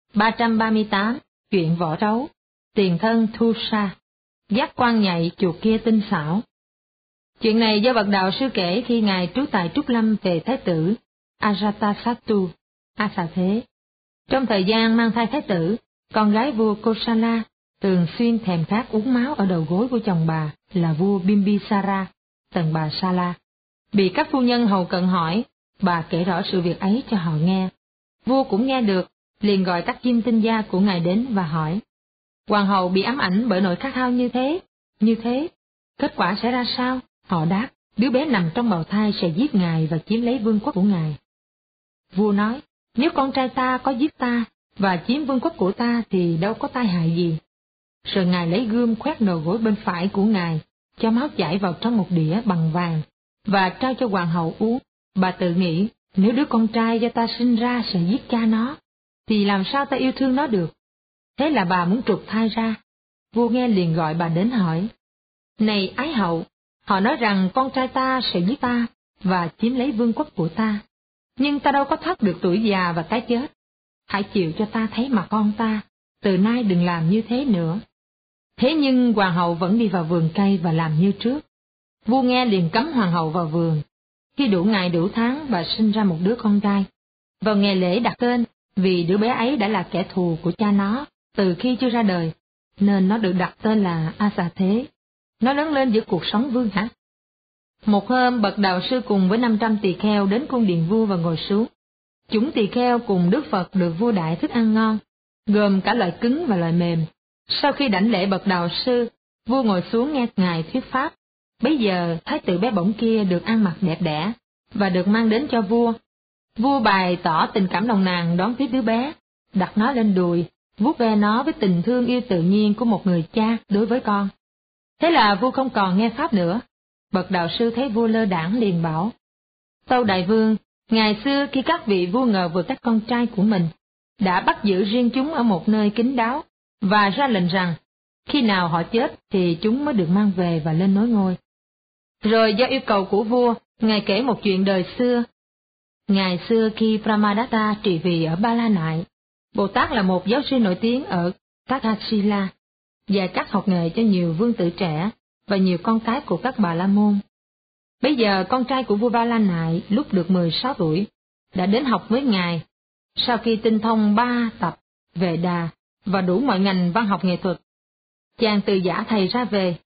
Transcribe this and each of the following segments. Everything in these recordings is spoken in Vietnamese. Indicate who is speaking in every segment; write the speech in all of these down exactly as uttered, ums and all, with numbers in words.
Speaker 1: ba trăm ba mươi tám. Chuyện võ trấu. Tiền thân Thu Sa. Giác quan nhạy chuột kia tinh xảo. Chuyện này do bậc đạo sư kể khi ngài trú tại Trúc Lâm về thái tử Ajatasattu, A Xà Thế. Trong thời gian mang thai thái tử, con gái vua Kosala thường xuyên thèm khát uống máu ở đầu gối của chồng bà là vua Bimbisara, tần bà Sala. Bị các phu nhân hầu cận hỏi, bà kể rõ sự việc ấy cho họ nghe. Vua cũng nghe được, liền gọi các chiêm tinh gia của ngài đến và hỏi. Hoàng hậu bị ám ảnh bởi nỗi khát khao như thế, như thế, kết quả sẽ ra sao? Họ đáp, đứa bé nằm trong bào thai sẽ giết ngài và chiếm lấy vương quốc của ngài. Vua nói, nếu con trai ta có giết ta và chiếm vương quốc của ta thì đâu có tai hại gì. Rồi ngài lấy gươm khoét đầu gối bên phải của ngài, cho máu chảy vào trong một đĩa bằng vàng, và trao cho hoàng hậu uống. Bà tự nghĩ, nếu đứa con trai do ta sinh ra sẽ giết cha nó, thì làm sao ta yêu thương nó được? Thế là bà muốn trục thai ra. Vua nghe liền gọi bà đến hỏi, này ái hậu, họ nói rằng con trai ta sẽ giết ta và chiếm lấy vương quốc của ta, nhưng ta đâu có thoát được tuổi già và cái chết. Hãy chịu cho ta thấy mặt con ta, từ nay đừng làm như thế nữa. Thế nhưng hoàng hậu vẫn đi vào vườn cây và làm như trước. Vua nghe liền cấm hoàng hậu vào vườn. Khi đủ ngày đủ tháng, bà sinh ra một đứa con trai. Vào ngày lễ đặt tên, vì đứa bé ấy đã là kẻ thù của cha nó từ khi chưa ra đời, nên nó được đặt tên là A Xà Thế. Nó lớn lên giữa cuộc sống vương hả. Một hôm, bậc đạo sư cùng với năm trăm tỳ kheo đến cung điện vua và ngồi xuống. Chúng tỳ kheo cùng Đức Phật được vua đãi thức ăn ngon, gồm cả loại cứng và loại mềm. Sau khi đảnh lễ bậc đạo sư, vua ngồi xuống nghe ngài thuyết pháp. Bấy giờ thái tử bé bỏng kia được ăn mặc đẹp đẽ và được mang đến cho vua. Vua bày tỏ tình cảm nồng nàn đón tiếp đứa bé, đặt nó lên đùi, vuốt ve nó với tình thương yêu tự nhiên của một người cha đối với con. Thế là vua không còn nghe pháp nữa. Bậc đạo sư thấy vua lơ đãng liền bảo, tâu đại vương, ngày xưa khi các vị vua ngờ vực các con trai của mình, đã bắt giữ riêng chúng ở một nơi kín đáo, và ra lệnh rằng, khi nào họ chết thì chúng mới được mang về và lên nối ngôi. Rồi do yêu cầu của vua, ngài kể một chuyện đời xưa. Ngày xưa khi Brahmadatta trị vì ở Ba La Nại, Bồ Tát là một giáo sư nổi tiếng ở Takshila, dạy các học nghề cho nhiều vương tử trẻ và nhiều con cái của các bà la môn. Bây giờ con trai của vua Ba La Nại lúc được mười sáu tuổi đã đến học với ngài. Sau khi tinh thông ba tập Vệ Đà và đủ mọi ngành văn học nghệ thuật, chàng từ giả thầy ra về.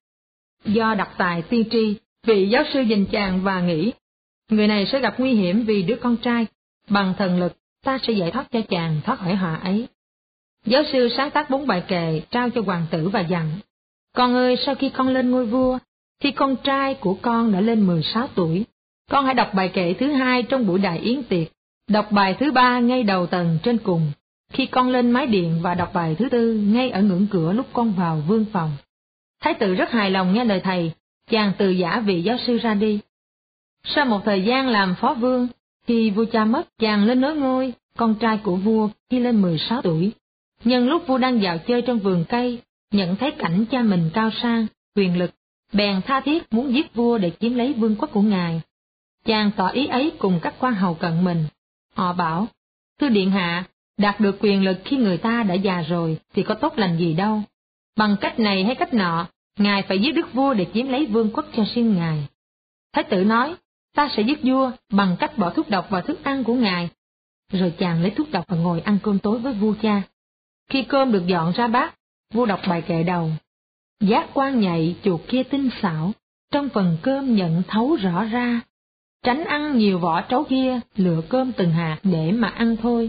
Speaker 1: Do đặc tài tiên tri, vị giáo sư nhìn chàng và nghĩ, người này sẽ gặp nguy hiểm vì đứa con trai, bằng thần lực ta sẽ giải thoát cho chàng thoát khỏi họa ấy. Giáo sư sáng tác bốn bài kệ trao cho hoàng tử và dặn, con ơi, sau khi con lên ngôi vua, khi con trai của con đã lên mười sáu tuổi, con hãy đọc bài kệ thứ hai trong buổi đại yến tiệc, đọc bài thứ ba ngay đầu tầng trên cùng, khi con lên mái điện, và đọc bài thứ tư ngay ở ngưỡng cửa lúc con vào vương phòng. Thái tử rất hài lòng nghe lời thầy, chàng từ giả vị giáo sư ra đi. Sau một thời gian làm phó vương, khi vua cha mất, chàng lên nối ngôi, con trai của vua khi lên mười sáu tuổi. Nhân lúc vua đang dạo chơi trong vườn cây, nhận thấy cảnh cha mình cao sang, quyền lực, bèn tha thiết muốn giết vua để chiếm lấy vương quốc của ngài. Chàng tỏ ý ấy cùng các quan hầu cận mình. Họ bảo, thưa điện hạ, đạt được quyền lực khi người ta đã già rồi thì có tốt lành gì đâu. Bằng cách này hay cách nọ, ngài phải giết đức vua để chiếm lấy vương quốc cho riêng ngài. Thái tử nói, ta sẽ giết vua bằng cách bỏ thuốc độc vào thức ăn của ngài. Rồi chàng lấy thuốc độc và ngồi ăn cơm tối với vua cha. Khi cơm được dọn ra bát, vua đọc bài kệ đầu. Giác quan nhạy chuột kia tinh xảo, trong phần cơm nhận thấu rõ ra. Tránh ăn nhiều vỏ trấu kia, lựa cơm từng hạt để mà ăn thôi.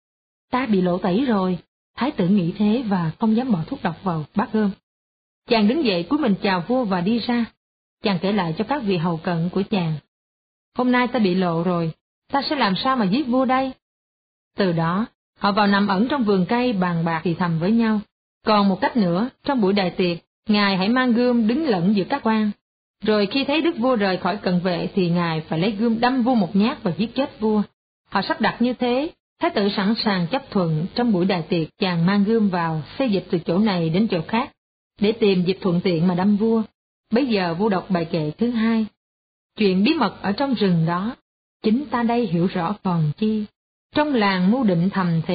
Speaker 1: Ta bị lộ tẩy rồi, thái tử nghĩ thế và không dám bỏ thuốc độc vào bát cơm. Chàng đứng dậy cúi mình chào vua và đi ra. Chàng kể lại cho các vị hầu cận của chàng. Hôm nay ta bị lộ rồi, ta sẽ làm sao mà giết vua đây? Từ đó, họ vào nằm ẩn trong vườn cây bàn bạc thì thầm với nhau. Còn một cách nữa, trong buổi đại tiệc, ngài hãy mang gươm đứng lẫn giữa các quan. Rồi khi thấy đức vua rời khỏi cận vệ thì ngài phải lấy gươm đâm vua một nhát và giết chết vua. Họ sắp đặt như thế, thái tử sẵn sàng chấp thuận. Trong buổi đại tiệc, chàng mang gươm vào, xê dịch từ chỗ này đến chỗ khác, để tìm dịp thuận tiện mà đâm vua. Bấy giờ vua đọc bài kệ thứ hai. Chuyện bí mật ở trong rừng đó, chính ta đây hiểu rõ còn chi. Trong làng mưu định thầm thì,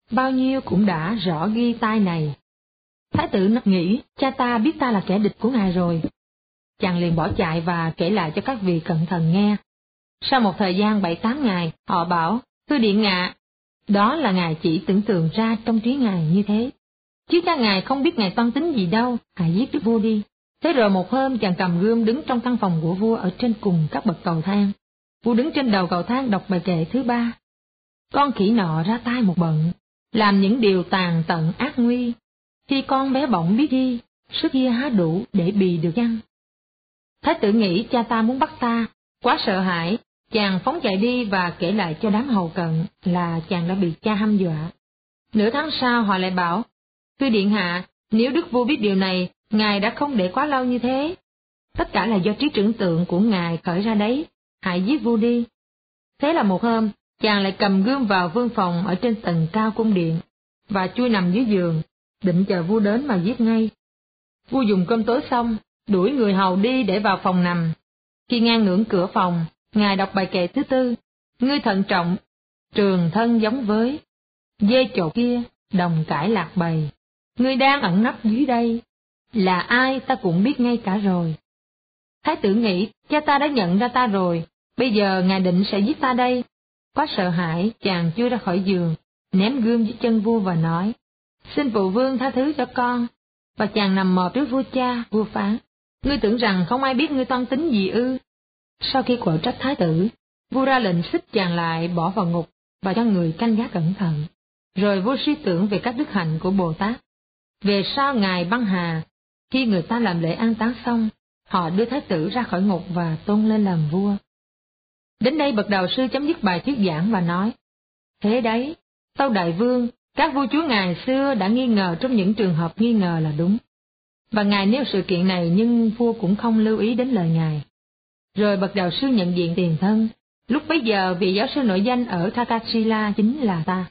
Speaker 1: bao nhiêu cũng đã rõ ghi tai này. Thái tử nghĩ cha ta biết ta là kẻ địch của ngài rồi. Chàng liền bỏ chạy và kể lại cho các vị cận thần nghe. Sau một thời gian bảy tám ngày, họ bảo, thưa điện hạ, đó là ngài chỉ tưởng tượng ra trong trí ngài như thế. Chứ cha ngài không biết ngài toan tính gì đâu, hãy giết đức vua đi. Thế rồi một hôm chàng cầm gươm đứng trong căn phòng của vua ở trên cùng các bậc cầu thang. Vua đứng trên đầu cầu thang đọc bài kệ thứ ba. Con khỉ nọ ra tay một bận, làm những điều tàn tận ác nguy. Khi con bé bỏng biết đi, sức kia há đủ để bì được chăng? Thái tử nghĩ cha ta muốn bắt ta, quá sợ hãi, chàng phóng chạy đi và kể lại cho đám hầu cận là chàng đã bị cha hăm dọa. Nửa tháng sau họ lại bảo, thưa điện hạ, nếu đức vua biết điều này, ngài đã không để quá lâu như thế. Tất cả là do trí tưởng tượng của ngài khởi ra đấy, hãy giết vua đi. Thế là một hôm, chàng lại cầm gươm vào vương phòng ở trên tầng cao cung điện, và chui nằm dưới giường, định chờ vua đến mà giết ngay. Vua dùng cơm tối xong, đuổi người hầu đi để vào phòng nằm. Khi ngang ngưỡng cửa phòng, ngài đọc bài kệ thứ tư, ngươi thận trọng, trường thân giống với, dê chột kia, đồng cải lạc bầy, ngươi đang ẩn nấp dưới đây, là ai ta cũng biết ngay cả rồi. Thái tử nghĩ, cha ta đã nhận ra ta rồi, bây giờ ngài định sẽ giết ta đây. Quá sợ hãi, chàng chui ra khỏi giường, ném gươm dưới chân vua và nói, xin phụ vương tha thứ cho con. Và chàng nằm mọp trước vua cha, vua phán, ngươi tưởng rằng không ai biết ngươi toan tính gì ư? Sau khi quở trách thái tử, vua ra lệnh xích chàng lại bỏ vào ngục và cho người canh gác cẩn thận. Rồi vua suy tưởng về các đức hạnh của Bồ Tát. Về sau ngài băng hà, khi người ta làm lễ an táng xong, họ đưa thái tử ra khỏi ngục và tôn lên làm vua. Đến đây bậc đạo sư chấm dứt bài thuyết giảng và nói, thế đấy, tâu đại vương, các vua chúa ngày xưa đã nghi ngờ trong những trường hợp nghi ngờ là đúng. Và ngài nêu sự kiện này nhưng vua cũng không lưu ý đến lời ngài. Rồi bậc đạo sư nhận diện tiền thân, lúc bấy giờ vị giáo sư nổi danh ở Takasila chính là ta.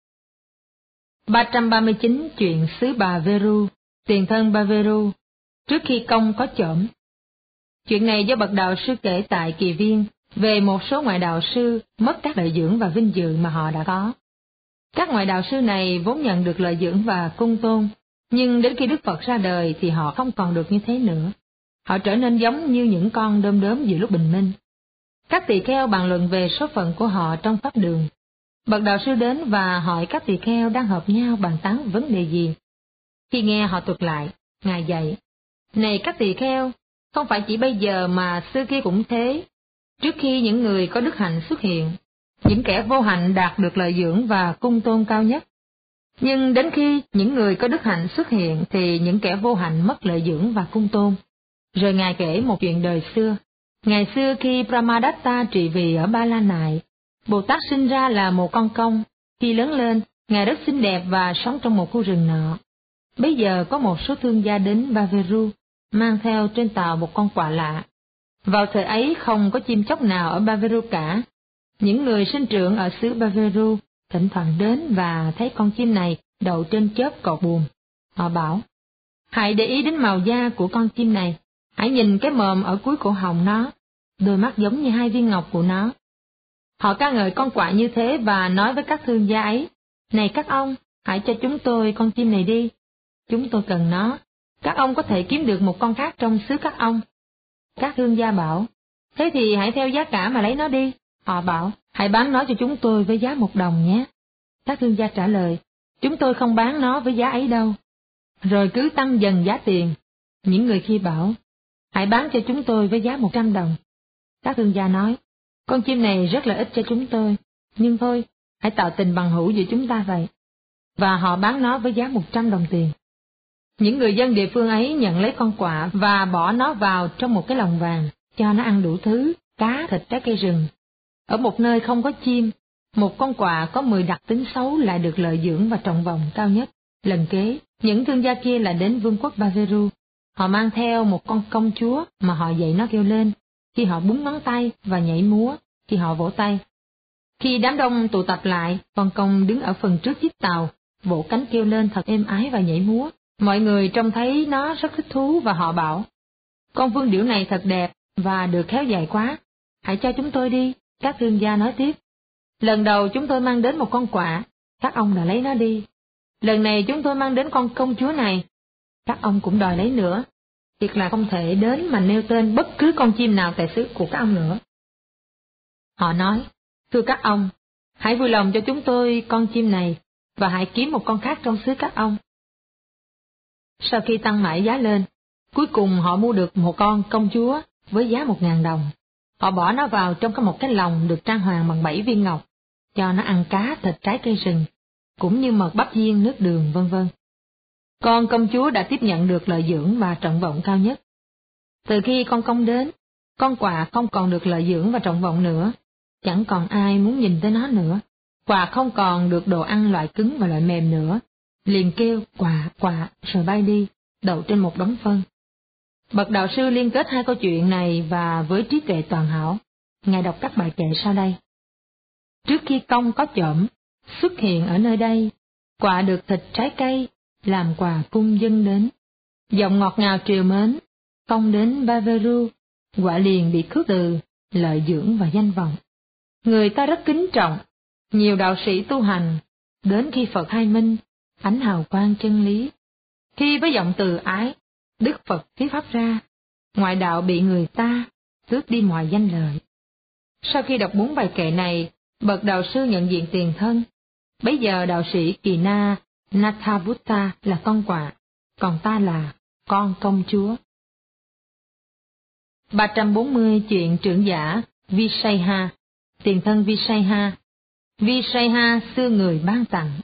Speaker 1: ba trăm ba mươi chín chuyện xứ bà Veru, tiền thân Baveru, trước khi công có chổm. Chuyện này do bậc đạo sư kể tại Kỳ Viên về một số ngoại đạo sư mất các lợi dưỡng và vinh dự mà họ đã có. Các ngoại đạo sư này vốn nhận được lợi dưỡng và cung tôn, nhưng đến khi Đức Phật ra đời thì họ không còn được như thế nữa. Họ trở nên giống như những con đom đóm giữa lúc bình minh. Các tỳ kheo bàn luận về số phận của họ trong pháp đường. Bậc đạo sư đến và hỏi các tỳ kheo đang họp nhau bàn tán vấn đề gì. Khi nghe họ thuật lại, ngài dạy, này các tỳ kheo, không phải chỉ bây giờ mà xưa kia cũng thế. Trước khi những người có đức hạnh xuất hiện, những kẻ vô hạnh đạt được lợi dưỡng và cung tôn cao nhất. Nhưng đến khi những người có đức hạnh xuất hiện thì những kẻ vô hạnh mất lợi dưỡng và cung tôn. Rồi ngài kể một chuyện đời xưa. Ngày xưa khi Brahmadatta trị vì ở Ba La Nại, Bồ Tát sinh ra là một con công. Khi lớn lên, ngài rất xinh đẹp và sống trong một khu rừng nọ. Bây giờ có một số thương gia đến Baveru, mang theo trên tàu một con quạ lạ. Vào thời ấy không có chim chóc nào ở Baveru cả. Những người sinh trưởng ở xứ Baveru thỉnh thoảng đến và thấy con chim này đậu trên chớp cột buồm. Họ bảo, hãy để ý đến màu da của con chim này, hãy nhìn cái mồm ở cuối cổ họng nó, đôi mắt giống như hai viên ngọc của nó. Họ ca ngợi con quạ như thế và nói với các thương gia ấy, này các ông, hãy cho chúng tôi con chim này đi. Chúng tôi cần nó, các ông có thể kiếm được một con khác trong xứ các ông. Các thương gia bảo, thế thì hãy theo giá cả mà lấy nó đi. Họ bảo, hãy bán nó cho chúng tôi với giá một đồng nhé. Các thương gia trả lời, chúng tôi không bán nó với giá ấy đâu. Rồi cứ tăng dần giá tiền. Những người kia bảo, hãy bán cho chúng tôi với giá một trăm đồng. Các thương gia nói, con chim này rất là ít cho chúng tôi, nhưng thôi, hãy tạo tình bằng hữu giữa chúng ta vậy. Và họ bán nó với giá một trăm đồng tiền. Những người dân địa phương ấy nhận lấy con quạ và bỏ nó vào trong một cái lồng vàng, cho nó ăn đủ thứ, cá, thịt, trái cây rừng. Ở một nơi không có chim, một con quạ có mười đặc tính xấu lại được lợi dưỡng và trọng vọng cao nhất. Lần kế, những thương gia kia lại đến vương quốc Baveru. Họ mang theo một con công chúa mà họ dạy nó kêu lên, khi họ búng ngón tay và nhảy múa, khi họ vỗ tay. Khi đám đông tụ tập lại, con công đứng ở phần trước chiếc tàu, vỗ cánh kêu lên thật êm ái và nhảy múa. Mọi người trông thấy nó rất thích thú và họ bảo, con vương điểu này thật đẹp và được khéo dài quá, hãy cho chúng tôi đi. Các thương gia nói tiếp, lần đầu chúng tôi mang đến một con quạ, các ông đã lấy nó đi. Lần này chúng tôi mang đến con công chúa này, các ông cũng đòi lấy nữa. Thiệt là không thể đến mà nêu tên bất cứ con chim nào tại xứ của các ông nữa. Họ nói, thưa các ông, hãy vui lòng cho chúng tôi con chim này, và hãy kiếm một con khác trong xứ các ông. Sau khi tăng mãi giá lên, cuối cùng họ mua được một con công chúa với giá một ngàn đồng. Họ bỏ nó vào trong một cái lồng được trang hoàng bằng bảy viên ngọc, cho nó ăn cá, thịt, trái cây rừng, cũng như mật, bắp viên, nước đường, vân vân. Con công chúa đã tiếp nhận được lợi dưỡng và trọng vọng cao nhất. Từ khi con công đến, con quạ không còn được lợi dưỡng và trọng vọng nữa, chẳng còn ai muốn nhìn tới nó nữa. Quạ không còn được đồ ăn loại cứng và loại mềm nữa, liền kêu quạ quạ rồi bay đi, đậu trên một đống phân. Bậc đạo sư liên kết hai câu chuyện này và với trí tuệ toàn hảo, Ngài đọc các bài kệ sau đây. Trước khi công có chổm, xuất hiện ở nơi đây, quạ được thịt trái cây, làm quà cung dâng đến. Giọng ngọt ngào triều mến, công đến Baveru, quạ liền bị khước từ, lợi dưỡng và danh vọng. Người ta rất kính trọng, nhiều đạo sĩ tu hành, đến khi Phật khai minh, ánh hào quang chân lý. Khi với giọng từ ái, Đức Phật thuyết pháp ra, ngoại đạo bị người ta tước đi mọi danh lợi. Sau khi đọc bốn bài kệ này, bậc đạo sư nhận diện tiền thân. Bấy giờ đạo sĩ Kỳ Na Nathavutta là con quạ, còn ta là con công chúa. ba trăm bốn mươi chuyện trưởng giả Visayha, tiền thân Visayha. Visayha xưa người ban tặng.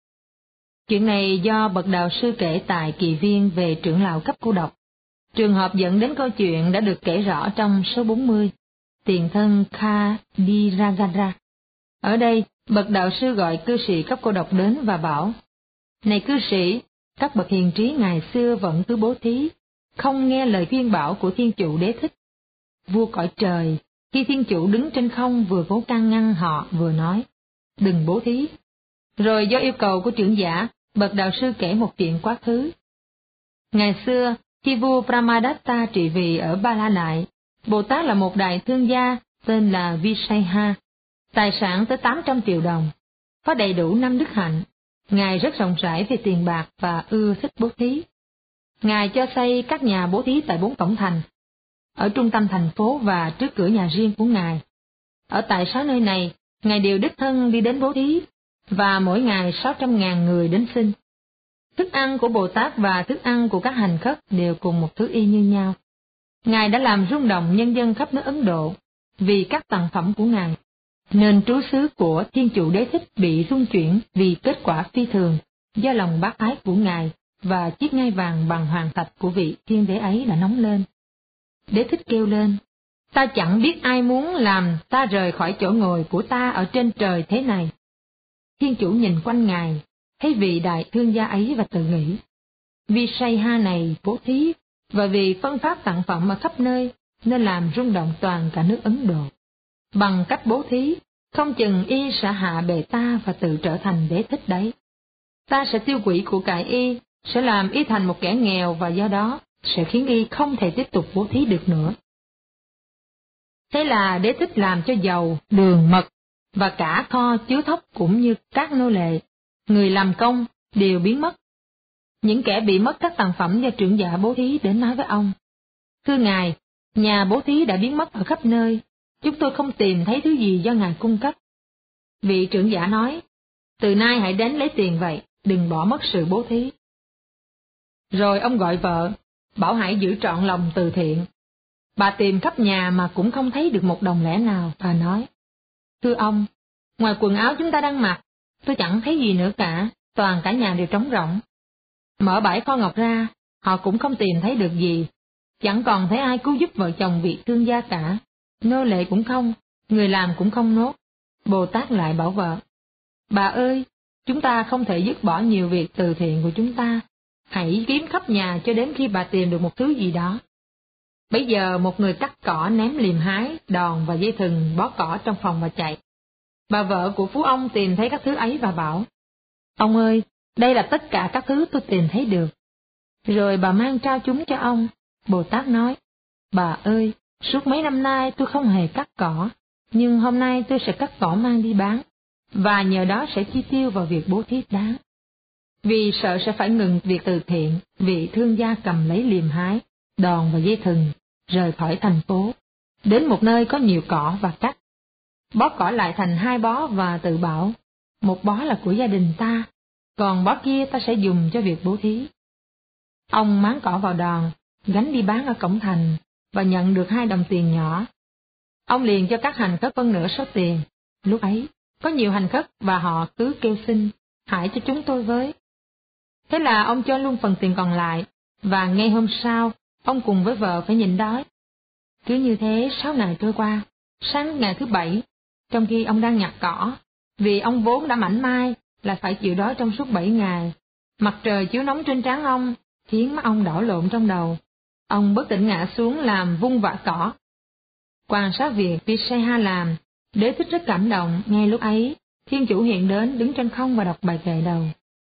Speaker 1: Chuyện này do bậc đạo sư kể tại kỳ viên về trưởng lão cấp cô độc. Trường hợp dẫn đến câu chuyện đã được kể rõ trong số bốn mươi, tiền thân Khadiragara. Ở đây, bậc đạo sư gọi cư sĩ cấp cô độc đến và bảo, này cư sĩ, các bậc hiền trí ngày xưa vẫn cứ bố thí, không nghe lời khuyên bảo của Thiên Chủ Đế Thích. Vua cõi trời, khi Thiên Chủ đứng trên không vừa cố can ngăn họ vừa nói, đừng bố thí. Rồi do yêu cầu của trưởng giả, bậc đạo sư kể một chuyện quá khứ. Ngày xưa, khi vua Brahmadatta trị vì ở Ba La Nại, Bồ Tát là một đại thương gia tên là Visayha, tài sản tới tám trăm triệu đồng, có đầy đủ năm đức hạnh. Ngài rất rộng rãi về tiền bạc và ưa thích bố thí. Ngài cho xây các nhà bố thí tại bốn cổng thành, ở trung tâm thành phố và trước cửa nhà riêng của Ngài. Ở tại sáu nơi này, Ngài đều đích thân đi đến bố thí, và mỗi ngày sáu trăm ngàn người đến xin. Thức ăn của Bồ Tát và thức ăn của các hành khất đều cùng một thứ y như nhau. Ngài đã làm rung động nhân dân khắp nước Ấn Độ vì các tặng phẩm của Ngài, nên trú xứ của Thiên Chủ Đế Thích bị rung chuyển vì kết quả phi thường do lòng bác ái của Ngài, và chiếc ngai vàng bằng hoàng thạch của vị thiên đế ấy đã nóng lên. Đế Thích kêu lên, ta chẳng biết ai muốn làm ta rời khỏi chỗ ngồi của ta ở trên trời thế này. Thiên Chủ nhìn quanh Ngài, thấy vị đại thương gia ấy và tự nghĩ, Visayha này bố thí, và vì phân phát tặng phẩm ở khắp nơi, nên làm rung động toàn cả nước Ấn Độ. Bằng cách bố thí, không chừng y sẽ hạ bệ ta và tự trở thành Đế Thích đấy. Ta sẽ tiêu hủy của cải y, sẽ làm y thành một kẻ nghèo, và do đó sẽ khiến y không thể tiếp tục bố thí được nữa. Thế là Đế Thích làm cho dầu, đường, mật và cả kho chứa thóc cũng như các nô lệ, người làm công đều biến mất. Những kẻ bị mất các tặng phẩm do trưởng giả bố thí đến nói với ông, thưa Ngài, nhà bố thí đã biến mất ở khắp nơi, chúng tôi không tìm thấy thứ gì do Ngài cung cấp. Vị trưởng giả nói, từ nay hãy đến lấy tiền vậy, đừng bỏ mất sự bố thí. Rồi ông gọi vợ, bảo hãy giữ trọn lòng từ thiện. Bà tìm khắp nhà mà cũng không thấy được một đồng lẻ nào, bà nói, thưa ông, ngoài quần áo chúng ta đang mặc, tôi chẳng thấy gì nữa cả, toàn cả nhà đều trống rỗng. Mở bãi kho ngọc ra, họ cũng không tìm thấy được gì, chẳng còn thấy ai cứu giúp vợ chồng vị thương gia cả, nô lệ cũng không, người làm cũng không nốt. Bồ Tát lại bảo vợ, bà ơi, chúng ta không thể dứt bỏ nhiều việc từ thiện của chúng ta, hãy kiếm khắp nhà cho đến khi bà tìm được một thứ gì đó. Bấy giờ một người cắt cỏ ném liềm hái, đòn và dây thừng bó cỏ trong phòng và chạy. Bà vợ của phú ông tìm thấy các thứ ấy và bảo, ông ơi, đây là tất cả các thứ tôi tìm thấy được. Rồi bà mang trao chúng cho ông. Bồ Tát nói, bà ơi, suốt mấy năm nay tôi không hề cắt cỏ, nhưng hôm nay tôi sẽ cắt cỏ mang đi bán. và nhờ đó sẽ chi tiêu vào việc bố thí đáng. Vì sợ sẽ phải ngừng việc từ thiện, vị thương gia cầm lấy liềm hái, đòn và dây thừng, rời khỏi thành phố, đến một nơi có nhiều cỏ và cắt. Bó cỏ lại thành hai bó và tự bảo, một bó là của gia đình ta, còn bó kia ta sẽ dùng cho việc bố thí. Ông máng cỏ vào đòn, gánh đi bán ở cổng thành, và nhận được hai đồng tiền nhỏ. Ông liền cho các hành khất phân nửa số tiền. Lúc ấy, có nhiều hành khất và họ cứ kêu xin, hãy cho chúng tôi với. Thế là ông cho luôn phần tiền còn lại, và ngay hôm sau, ông cùng với vợ phải nhịn đói. Cứ như thế sáu ngày trôi qua, sáng ngày thứ bảy, trong khi ông đang nhặt cỏ, vì ông vốn đã mảnh mai là phải chịu đói trong suốt bảy ngày, mặt trời chiếu nóng trên trán ông, khiến mắt ông đảo lộn trong đầu. Ông bất tỉnh ngã xuống làm vung vả cỏ. Quan sát việc Visaya làm, Đế Thích rất cảm động. Ngay lúc ấy, Thiên Chủ hiện đến đứng trên không và đọc bài kệ đầu.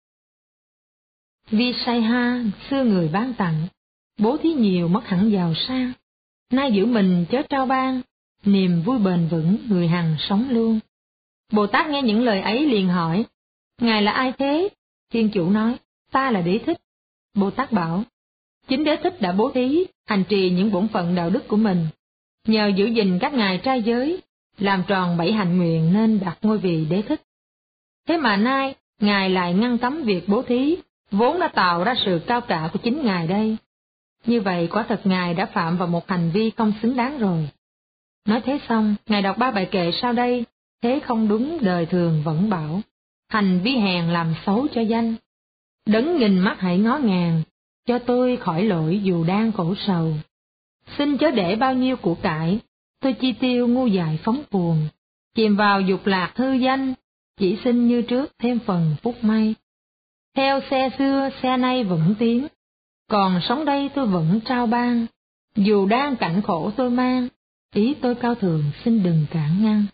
Speaker 1: Visaya xưa người ban tặng, bố thí nhiều mất hẳn giàu sang. Nay giữ mình chớ trao ban, niềm vui bền vững người hằng sống luôn. Bồ Tát nghe những lời ấy liền hỏi, Ngài là ai thế? Thiên Chủ nói, ta là Đế Thích. Bồ Tát bảo, chính Đế Thích đã bố thí, hành trì những bổn phận đạo đức của mình, nhờ giữ gìn các ngài trai giới, làm tròn bảy hạnh nguyện nên đặt ngôi vị Đế Thích. Thế mà nay, Ngài lại ngăn cấm việc bố thí, vốn đã tạo ra sự cao cả của chính Ngài đây. Như vậy quả thật Ngài đã phạm vào một hành vi không xứng đáng rồi. Nói thế xong, Ngài đọc ba bài kệ sau đây, thế không đúng đời thường vẫn bảo, hành vi hèn làm xấu cho danh. Đấng nghìn mắt hãy ngó ngàng, cho tôi khỏi lỗi dù đang khổ sầu. Xin chớ để bao nhiêu của cải, tôi chi tiêu ngu dại phóng cuồng, chìm vào dục lạc hư danh, chỉ xin như trước thêm phần phúc may. Theo xe xưa xe nay vẫn tiến, còn sống đây tôi vẫn trao ban, dù đang cảnh khổ tôi mang, ý tôi cao thượng xin đừng cản ngăn.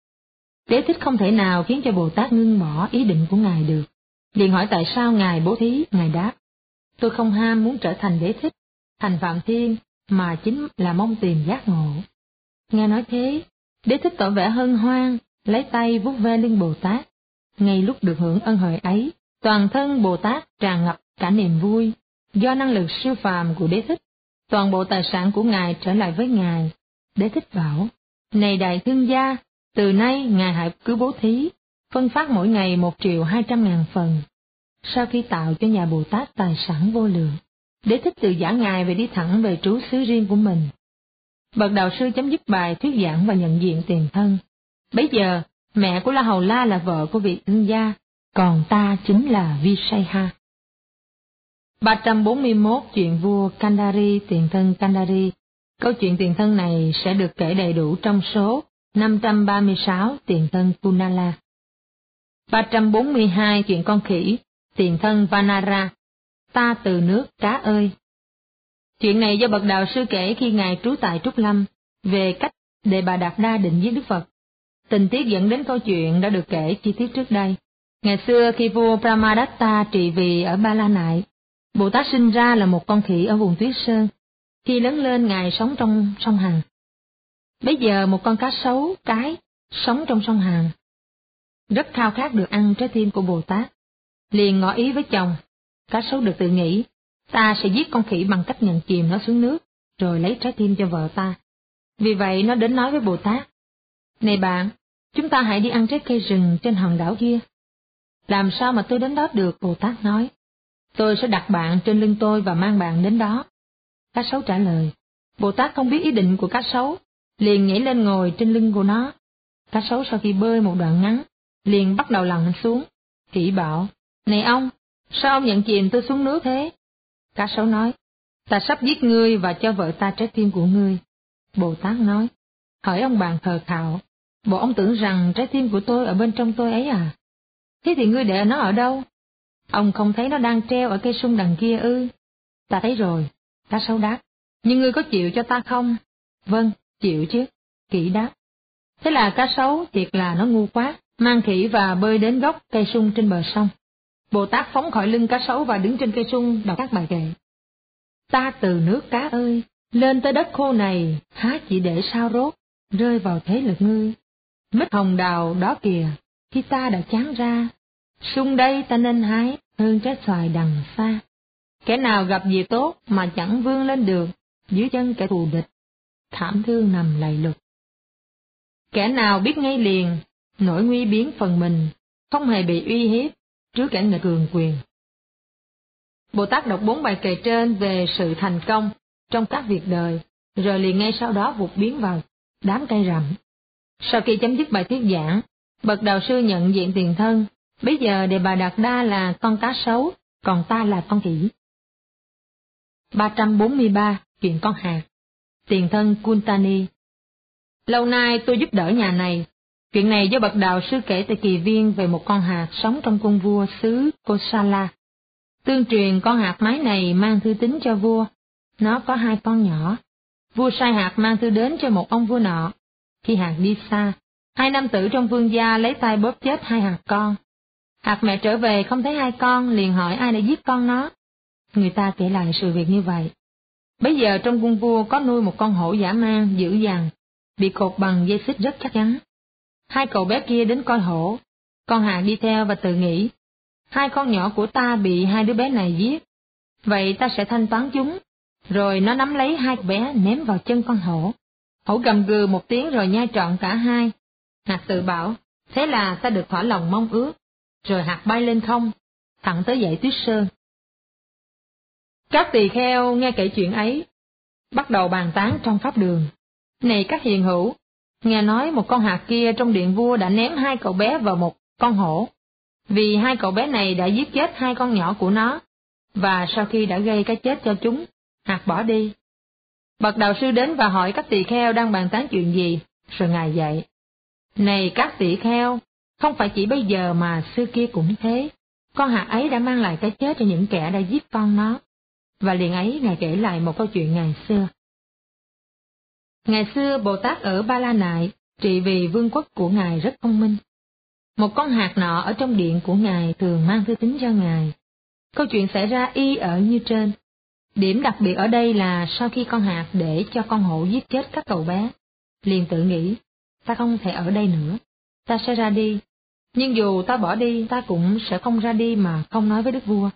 Speaker 1: Đế Thích không thể nào khiến cho Bồ Tát ngưng bỏ ý định của Ngài được. Liền hỏi tại sao Ngài bố thí. Ngài đáp, tôi không ham muốn trở thành Đế Thích, thành Phạm Thiên, mà chính là mong tìm giác ngộ. Nghe nói thế, Đế Thích tỏ vẻ hân hoan, lấy tay vuốt ve lưng Bồ Tát. Ngay lúc được hưởng ân huệ ấy, toàn thân Bồ Tát tràn ngập cả niềm vui. Do năng lực siêu phàm của Đế Thích, toàn bộ tài sản của Ngài trở lại với Ngài. Đế Thích bảo, này đại thương gia, từ nay Ngài hãy cứ bố thí, phân phát mỗi ngày một triệu hai trăm ngàn phần. Sau khi tạo cho nhà Bồ Tát tài sản vô lượng, Đế Thích từ giã Ngài về đi thẳng về trú xứ riêng của mình. Bậc đạo sư chấm dứt bài thuyết giảng và nhận diện tiền thân. Bấy giờ, mẹ của La Hầu La là vợ của vị thương gia, còn ta chính là Visaya. ba trăm bốn mươi mốt Chuyện vua Kandari, tiền thân Kandari. Câu chuyện tiền thân này sẽ được kể đầy đủ trong số năm trăm ba mươi sáu tiền thân Kunala. ba trăm bốn mươi hai Chuyện con khỉ, tiền thân Vanara. Ta từ nước cá ơi. Chuyện này do bậc đạo sư kể khi Ngài trú tại Trúc Lâm, về cách Đề Bà Đạt Đa định giết Đức Phật. Tình tiết dẫn đến câu chuyện đã được kể chi tiết trước đây. Ngày xưa khi vua Brahmadatta trị vì ở Ba La Nại, Bồ Tát sinh ra là một con khỉ ở vùng Tuyết Sơn. Khi lớn lên Ngài sống trong sông Hằng. Bây giờ một con cá sấu cái sống trong sông Hằng, rất khao khát được ăn trái tim của Bồ Tát. Liền ngỏ ý với chồng, cá sấu được tự nghĩ, ta sẽ giết con khỉ bằng cách nhận chìm nó xuống nước, rồi lấy trái tim cho vợ ta. Vì vậy nó đến nói với Bồ Tát, này bạn, chúng ta hãy đi ăn trái cây rừng trên hòn đảo kia. Làm sao mà tôi đến đó được? Bồ Tát nói, tôi sẽ đặt bạn trên lưng tôi và mang bạn đến đó. Cá sấu trả lời. Bồ Tát không biết ý định của cá sấu, liền nhảy lên ngồi trên lưng của nó. Cá sấu sau khi bơi một đoạn ngắn, liền bắt đầu lặn xuống. Khỉ bảo, này ông, sao ông nhận chìm tôi xuống nước thế? Cá sấu nói, ta sắp giết ngươi và cho vợ ta trái tim của ngươi. Bồ Tát nói, hỏi ông bạn khờ khạo, bộ ông tưởng rằng trái tim của tôi ở bên trong tôi ấy à? Thế thì ngươi để nó ở đâu? Ông không thấy nó đang treo ở cây sung đằng kia ư? Ta thấy rồi. Cá sấu đáp, nhưng ngươi có chịu cho ta không? Vâng, chịu chứ. Khỉ đáp. Thế là cá sấu thiệt là nó ngu quá, mang khỉ và bơi đến gốc cây sung trên bờ sông. Bồ Tát phóng khỏi lưng cá sấu và đứng trên cây sung đọc các bài kệ. Ta từ nước cá ơi, lên tới đất khô này, há chỉ để sao rốt, rơi vào thế lực ngươi. Mít hồng đào đó kìa, khi ta đã chán ra, sung đây ta nên hái hơn trái xoài đằng xa. Kẻ nào gặp việc tốt mà chẳng vươn lên được, dưới chân kẻ thù địch, thảm thương nằm lầy lụt. Kẻ nào biết ngay liền, nỗi nguy biến phần mình, không hề bị uy hiếp trước kẻ nghịch cường quyền. Bồ Tát đọc bốn bài kệ trên về sự thành công trong các việc đời, rồi liền ngay sau đó vụt biến vào đám cây rậm. Sau khi chấm dứt bài thuyết giảng, bậc đạo sư nhận diện tiền thân, bây giờ Đề Bà Đạt Đa là con cá sấu, còn ta là con khỉ. ba trăm bốn mươi ba. Chuyện con hạt. Tiền thân Kuntani. Lâu nay tôi giúp đỡ nhà này. Chuyện này do bậc đạo sư kể tại kỳ viên về một con hạt sống trong cung vua xứ Kosala. Tương truyền con hạt mái này mang thư tín cho vua. Nó có hai con nhỏ. Vua sai hạt mang thư đến cho một ông vua nọ. Khi hạt đi xa, hai nam tử trong vương gia lấy tay bóp chết hai hạt con. Hạt mẹ trở về không thấy hai con, liền hỏi ai đã giết con nó. Người ta kể lại sự việc như vậy. Bấy giờ trong cung vua có nuôi một con hổ dã man dữ dằn, bị cột bằng dây xích rất chắc chắn. Hai cậu bé kia đến coi hổ, con hạt đi theo và tự nghĩ, hai con nhỏ của ta bị hai đứa bé này giết, vậy ta sẽ thanh toán chúng. Rồi nó nắm lấy hai cậu bé ném vào chân con hổ. Hổ gầm gừ một tiếng rồi nhai trọn cả hai. Hạt tự bảo, thế là ta được thỏa lòng mong ước. Rồi hạt bay lên không, thẳng tới dãy Tuyết Sơn. Các tỳ kheo nghe kể chuyện ấy, bắt đầu bàn tán trong pháp đường. Này các hiền hữu, nghe nói một con hạt kia trong điện vua đã ném hai cậu bé vào một con hổ, vì hai cậu bé này đã giết chết hai con nhỏ của nó, và sau khi đã gây cái chết cho chúng, hạt bỏ đi. Bậc đạo sư đến và hỏi các tỳ kheo đang bàn tán chuyện gì, rồi ngài dạy. Này các tỳ kheo, không phải chỉ bây giờ mà xưa kia cũng thế, con hạt ấy đã mang lại cái chết cho những kẻ đã giết con nó. Và liền ấy ngài kể lại một câu chuyện ngày xưa. Ngày xưa Bồ Tát ở Ba La Nại trị vì vương quốc của ngài rất thông minh. Một con hạt nọ ở trong điện của ngài thường mang thư tín cho ngài. Câu chuyện xảy ra y ở như trên. Điểm đặc biệt ở đây là sau khi con hạt để cho con hổ giết chết các cậu bé, liền tự nghĩ, ta không thể ở đây nữa, ta sẽ ra đi. Nhưng dù ta bỏ đi, ta cũng sẽ không ra đi mà không nói với đức vua.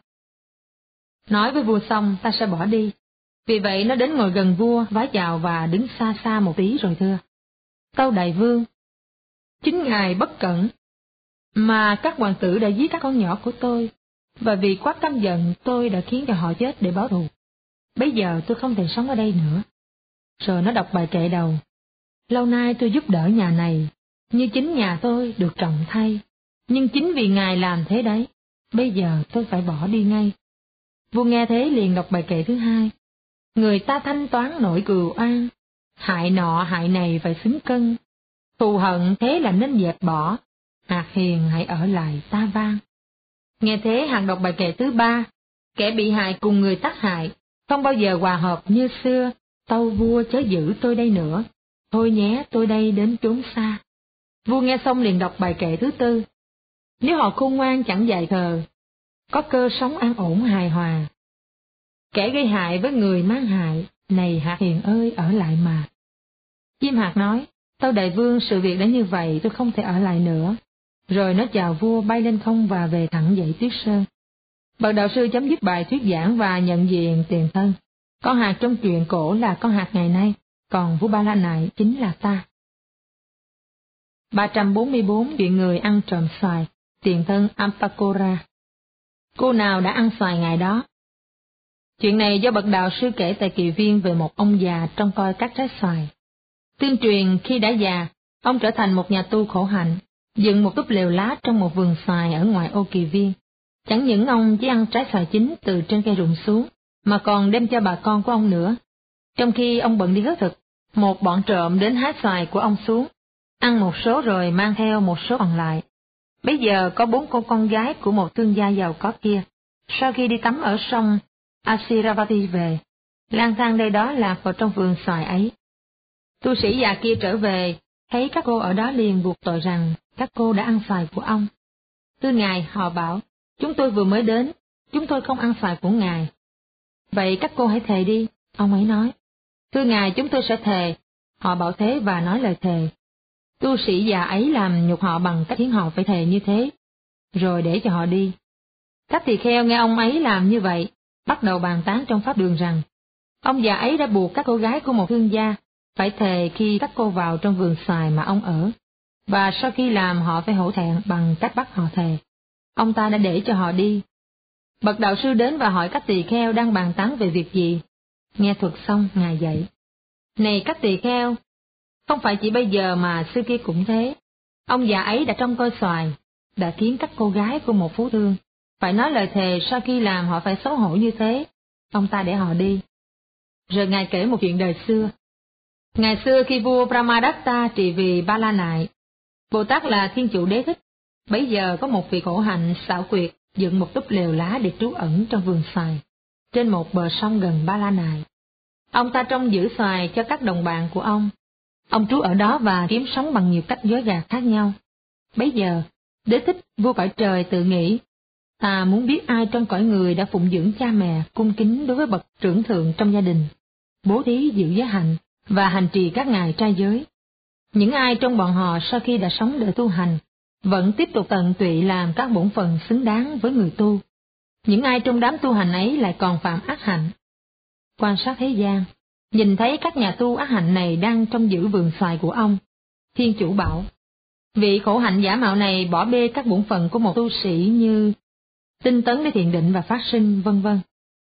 Speaker 1: Nói với vua xong, ta sẽ bỏ đi. Vì vậy nó đến ngồi gần vua, vái chào và đứng xa xa một tí rồi thưa. Tâu đại vương, chính ngài bất cẩn, mà các hoàng tử đã giết các con nhỏ của tôi, và vì quá căm giận tôi đã khiến cho họ chết để báo thù. Bây giờ tôi không thể sống ở đây nữa. Rồi nó đọc bài kệ đầu. Lâu nay tôi giúp đỡ nhà này, như chính nhà tôi được trọng thay, nhưng chính vì ngài làm thế đấy, bây giờ tôi phải bỏ đi ngay. Vua nghe thế liền đọc bài kệ thứ hai. Người ta thanh toán nỗi cừu oan, hại nọ hại này phải xứng cân. Thù hận thế là nên dẹp bỏ, hạt hiền hãy ở lại ta vang. Nghe thế hạt đọc bài kệ thứ ba. Kẻ bị hại cùng người tác hại, không bao giờ hòa hợp như xưa. Tâu vua chớ giữ tôi đây nữa, thôi nhé tôi đây đến chốn xa. Vua nghe xong liền đọc bài kệ thứ tư. Nếu họ khôn ngoan chẳng dại khờ, có cơ sống an ổn hài hòa. Kẻ gây hại với người mang hại, này hạt hiền ơi ở lại mà. Chim hạt nói, tâu đại vương sự việc đã như vậy tôi không thể ở lại nữa. Rồi nó chào vua bay lên không và về thẳng dãy Tuyết Sơn. Bậc đạo sư chấm dứt bài thuyết giảng và nhận diện tiền thân. Con hạt trong chuyện cổ là con hạt ngày nay, còn vua Ba La Nại chính là ta. ba trăm bốn mươi bốn. Chuyện người ăn trộm xoài. Tiền thân Ampakora. Cô nào đã ăn xoài ngày đó? Chuyện này do bậc đạo sư kể tại kỳ viên về một ông già trông coi các trái xoài. Tương truyền khi đã già, ông trở thành một nhà tu khổ hạnh, dựng một túp lều lá trong một vườn xoài ở ngoại ô kỳ viên. Chẳng những ông chỉ ăn trái xoài chín từ trên cây rụng xuống, mà còn đem cho bà con của ông nữa. Trong khi ông bận đi hớt thực, một bọn trộm đến hái xoài của ông xuống, ăn một số rồi mang theo một số còn lại. Bây giờ có bốn cô con gái của một thương gia giàu có kia, sau khi đi tắm ở sông Asiravati về, lang thang đây đó lạc vào trong vườn xoài ấy. Tu sĩ già kia trở về, thấy các cô ở đó liền buộc tội rằng các cô đã ăn xoài của ông. Thưa ngài, họ bảo, chúng tôi vừa mới đến, chúng tôi không ăn xoài của ngài. Vậy các cô hãy thề đi, ông ấy nói. Thưa ngài, chúng tôi sẽ thề. Họ bảo thế và nói lời thề. Tu sĩ già ấy làm nhục họ bằng cách khiến họ phải thề như thế, rồi để cho họ đi. Các tỳ kheo nghe ông ấy làm như vậy, bắt đầu bàn tán trong pháp đường rằng, ông già ấy đã buộc các cô gái của một thương gia phải thề khi các cô vào trong vườn xoài mà ông ở, và sau khi làm họ phải hổ thẹn bằng cách bắt họ thề. Ông ta đã để cho họ đi. Bậc đạo sư đến và hỏi các tỳ kheo đang bàn tán về việc gì. Nghe thuật xong, Ngài dạy: Này các tỳ kheo, không phải chỉ bây giờ mà xưa kia cũng thế. Ông già ấy đã trông coi xoài, đã khiến các cô gái của một phú thương phải nói lời thề sau khi làm họ phải xấu hổ như thế. Ông ta để họ đi. Rồi Ngài kể một chuyện đời xưa. Ngày xưa khi vua Brahmadatta trị vì Ba La Nại, Bồ Tát là Thiên Chủ Đế Thích, bấy giờ có một vị khổ hạnh xảo quyệt dựng một túp lều lá để trú ẩn trong vườn xoài, trên một bờ sông gần Ba La Nại. Ông ta trông giữ xoài cho các đồng bạn của ông. Ông trú ở đó và kiếm sống bằng nhiều cách dối gạt khác nhau. Bấy giờ, Đế Thích, vua cõi trời tự nghĩ, ta muốn biết ai trong cõi người đã phụng dưỡng cha mẹ, cung kính đối với bậc trưởng thượng trong gia đình, bố thí giữ giới hạnh và hành trì các ngày trai giới. Những ai trong bọn họ sau khi đã sống đời tu hành, vẫn tiếp tục tận tụy làm các bổn phận xứng đáng với người tu. Những ai trong đám tu hành ấy lại còn phạm ác hạnh. Quan sát thế gian, nhìn thấy các nhà tu ác hạnh này đang trông giữ vườn xoài của ông. Thiên Chủ bảo, vị khổ hạnh giả mạo này bỏ bê các bổn phận của một tu sĩ như tinh tấn để thiền định và phát sinh, vân vân,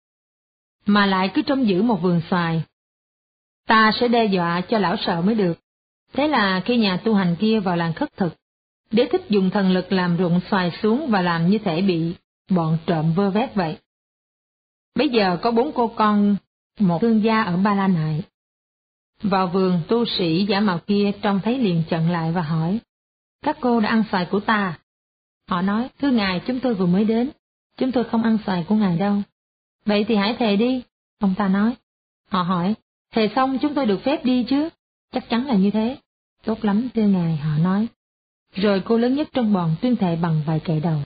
Speaker 1: mà lại cứ trông giữ một vườn xoài. Ta sẽ đe dọa cho lão sợ mới được. Thế là khi nhà tu hành kia vào làng khất thực, Đế Thích dùng thần lực làm rụng xoài xuống và làm như thể bị bọn trộm vơ vét vậy. Bây giờ có bốn cô con một thương gia ở Ba La Nại. Vào vườn, tu sĩ giả mạo kia trông thấy liền chặn lại và hỏi, các cô đã ăn xoài của ta? Họ nói, thưa ngài, chúng tôi vừa mới đến, chúng tôi không ăn xoài của ngài đâu. Vậy thì hãy thề đi, ông ta nói. Họ hỏi, thề xong chúng tôi được phép đi chứ? Chắc chắn là như thế. Tốt lắm thưa ngài, họ nói. Rồi cô lớn nhất trong bọn tuyên thệ bằng vài kệ đầu.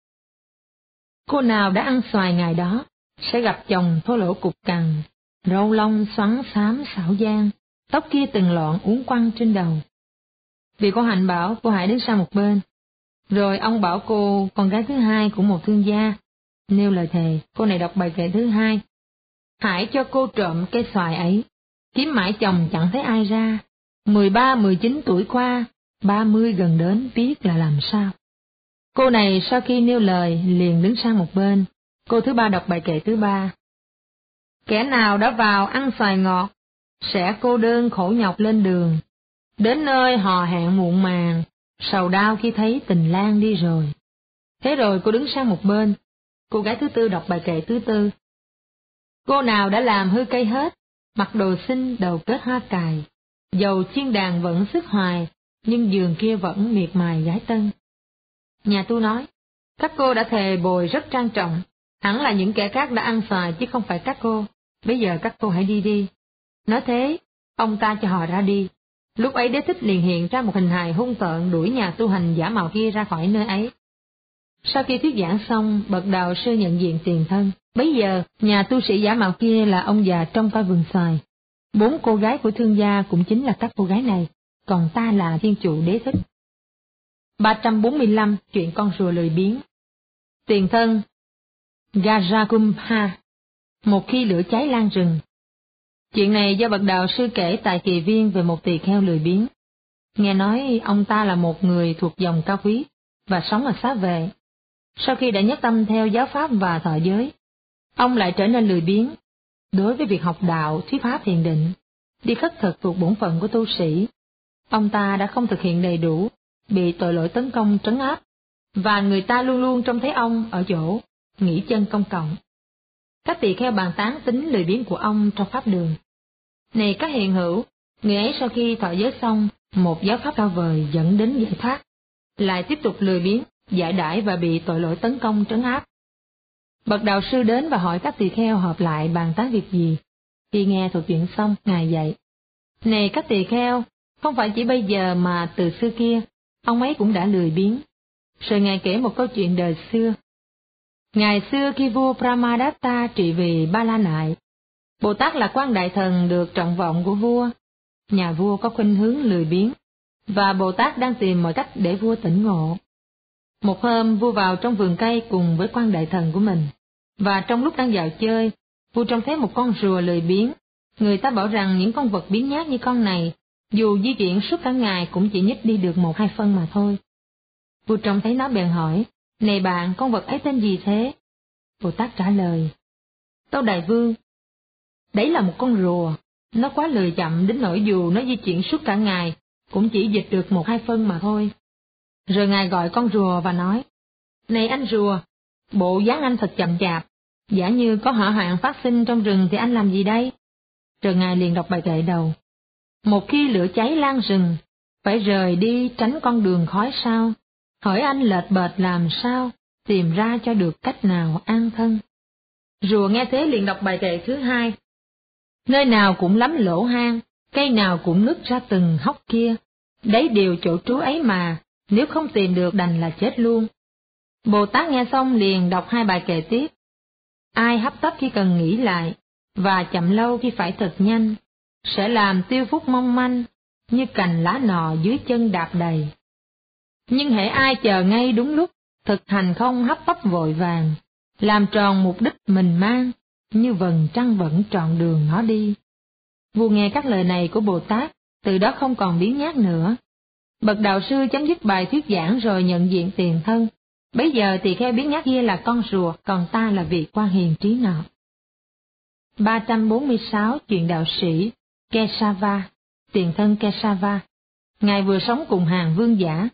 Speaker 1: Cô nào đã ăn xoài ngày đó, sẽ gặp chồng thô lỗ cục cằn, râu lông xoắn xám xảo giang, tóc kia từng lọn uốn quăng trên đầu. Vị cô hạnh bảo cô hãy đứng sang một bên. Rồi ông bảo cô, con gái thứ hai của một thương gia, nêu lời thề. Cô này đọc bài kệ thứ hai. Hãy cho cô trộm cây xoài ấy, kiếm mãi chồng chẳng thấy ai ra. Mười ba, mười chín tuổi qua, ba mươi gần đến, biết là làm sao. Cô này sau khi nêu lời liền đứng sang một bên. Cô thứ ba đọc bài kệ thứ ba. Kẻ nào đã vào ăn xoài ngọt, sẽ cô đơn khổ nhọc lên đường. Đến nơi hò hẹn muộn màng, sầu đau khi thấy tình lang đi rồi. Thế rồi cô đứng sang một bên. Cô gái thứ tư đọc bài kệ thứ tư. Cô nào đã làm hư cây hết, mặc đồ xinh đầu kết hoa cài, dầu chiên đàn vẫn sức hoài, nhưng giường kia vẫn miệt mài gái tân. Nhà tu nói, các cô đã thề bồi rất trang trọng, hẳn là những kẻ khác đã ăn xoài chứ không phải các cô, bây giờ các cô hãy đi đi. Nói thế, ông ta cho họ ra đi. Lúc ấy Đế Thích liền hiện ra một hình hài hung tợn đuổi nhà tu hành giả mạo kia ra khỏi nơi ấy. Sau khi thuyết giảng xong, bậc đạo sư nhận diện tiền thân. Bấy giờ, nhà tu sĩ giả mạo kia là ông già trong coi vườn xoài. Bốn cô gái của thương gia cũng chính là các cô gái này, còn ta là Thiên Chủ Đế Thích. ba trăm bốn mươi lăm. Chuyện con rùa lười biếng. Tiền thân Gajakumpha. Một khi lửa cháy lan rừng. Chuyện này do bậc đạo sư kể tại kỳ viên về một tỳ kheo lười biếng. Nghe nói ông ta là một người thuộc dòng cao quý và sống ở xá vệ. Sau khi đã nhất tâm theo giáo pháp và thọ giới, ông lại trở nên lười biếng. Đối với việc học đạo, thuyết pháp thiền định, đi khất thực thuộc bổn phận của tu sĩ, ông ta đã không thực hiện đầy đủ, bị tội lỗi tấn công trấn áp, và người ta luôn luôn trông thấy ông ở chỗ nghỉ chân công cộng. Các tỳ kheo bàn tán tính lười biếng của ông trong pháp đường. Này các hiền hữu, người ấy sau khi thọ giới xong, một giáo pháp cao vời dẫn đến giải thoát, lại tiếp tục lười biếng, giải đãi và bị tội lỗi tấn công trấn áp. Bậc đạo sư đến và hỏi các tỳ kheo họp lại bàn tán việc gì. Khi nghe thuật chuyện xong, Ngài dạy, này các tỳ kheo, không phải chỉ bây giờ mà từ xưa kia, ông ấy cũng đã lười biếng. Rồi Ngài kể một câu chuyện đời xưa. Ngày xưa khi vua Brahmadatta trị vì Ba La Nại, Bồ Tát là quan đại thần được trọng vọng của vua. Nhà vua có khuynh hướng lười biếng, và Bồ Tát đang tìm mọi cách để vua tỉnh ngộ. Một hôm, vua vào trong vườn cây cùng với quan đại thần của mình, và trong lúc đang dạo chơi, vua trông thấy một con rùa lười biếng. Người ta bảo rằng những con vật biếng nhác như con này, dù di chuyển suốt cả ngày cũng chỉ nhích đi được một hai phân mà thôi. Vua trông thấy nó bèn hỏi, này bạn, con vật ấy tên gì thế? Bồ Tát trả lời, tâu đại vương, đấy là một con rùa, nó quá lười chậm đến nỗi dù nó di chuyển suốt cả ngày, cũng chỉ dịch được một hai phân mà thôi. Rồi ngài gọi con rùa và nói, này anh rùa, bộ dáng anh thật chậm chạp, giả như có hỏa hoạn phát sinh trong rừng thì anh làm gì đây? Rồi ngài liền đọc bài kệ đầu. Một khi lửa cháy lan rừng, phải rời đi tránh con đường khói sao, hỏi anh lệch bệch làm sao, tìm ra cho được cách nào an thân. Rùa nghe thế liền đọc bài kệ thứ hai. Nơi nào cũng lắm lỗ hang, cây nào cũng nứt ra từng hốc kia, đấy đều chỗ trú ấy mà, nếu không tìm được đành là chết luôn. Bồ Tát nghe xong liền đọc hai bài kệ tiếp. Ai hấp tấp khi cần nghĩ lại, và chậm lâu khi phải thật nhanh, sẽ làm tiêu phúc mong manh, như cành lá nọ dưới chân đạp đầy. Nhưng hễ ai chờ ngay đúng lúc, thực hành không hấp tấp vội vàng, làm tròn mục đích mình mang, như vầng trăng vẫn trọn đường nó đi. Vua nghe các lời này của Bồ Tát, từ đó không còn biếng nhác nữa. Bậc đạo sư chấm dứt bài thuyết giảng rồi nhận diện tiền thân. Bấy giờ tỳ kheo biếng nhác kia là con rùa, còn ta là vị quan hiền trí nọ. ba trăm bốn mươi sáu Chuyện đạo sĩ Kesava, tiền thân Kesava. Ngài vừa sống cùng hàng vương giả.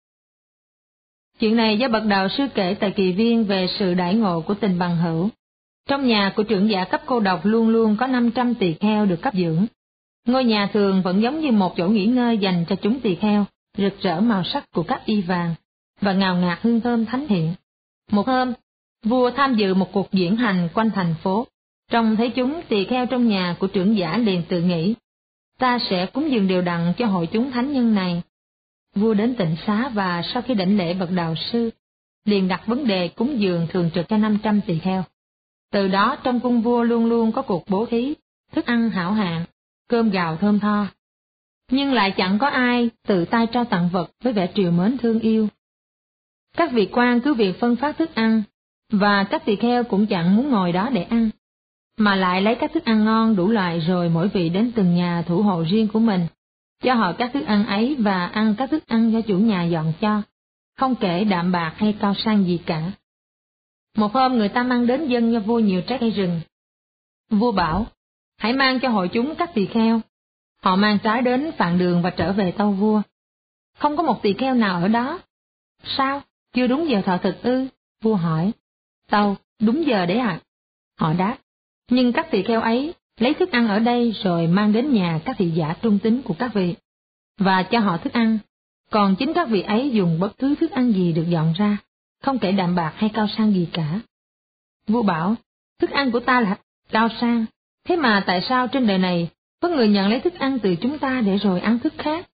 Speaker 1: Chuyện này do bậc đạo sư kể tại kỳ viên về sự đãi ngộ của tình bằng hữu. Trong nhà của trưởng giả cấp cô độc luôn luôn có năm trăm tỳ kheo được cấp dưỡng. Ngôi nhà thường vẫn giống như một chỗ nghỉ ngơi dành cho chúng tỳ kheo, rực rỡ màu sắc của các y vàng, và ngào ngạt hương thơm thánh thiện. Một hôm, vua tham dự một cuộc diễn hành quanh thành phố. Trông thấy chúng, tỳ kheo trong nhà của trưởng giả liền tự nghĩ, ta sẽ cúng dường đều đặn cho hội chúng thánh nhân này. Vua đến tịnh xá và sau khi đảnh lễ bậc đạo sư, liền đặt vấn đề cúng dường thường trực cho năm trăm tỳ kheo. Từ đó trong cung vua luôn luôn có cuộc bố thí, thức ăn hảo hạng, cơm gạo thơm tho. Nhưng lại chẳng có ai tự tay trao tặng vật với vẻ trìu mến thương yêu. Các vị quan cứ việc phân phát thức ăn, và các tỳ kheo cũng chẳng muốn ngồi đó để ăn, mà lại lấy các thức ăn ngon đủ loại rồi mỗi vị đến từng nhà thủ hộ riêng của mình, cho họ các thức ăn ấy và ăn các thức ăn do chủ nhà dọn cho, không kể đạm bạc hay cao sang gì cả. Một hôm người ta mang đến dâng cho vua nhiều trái cây rừng. Vua bảo, hãy mang cho hội chúng các tỳ kheo. Họ mang trái đến phạn đường và trở về tâu vua. Không có một tỳ kheo nào ở đó. Sao? Chưa đúng giờ thọ thực ư? Vua hỏi. Tâu, đúng giờ đấy ạ. À? Họ đáp, nhưng các tỳ kheo ấy lấy thức ăn ở đây rồi mang đến nhà các thị giả trung tín của các vị, và cho họ thức ăn, còn chính các vị ấy dùng bất cứ thức ăn gì được dọn ra, không kể đạm bạc hay cao sang gì cả. Vua bảo, thức ăn của ta là cao sang, thế mà tại sao trên đời này có người nhận lấy thức ăn từ chúng ta để rồi ăn thức khác?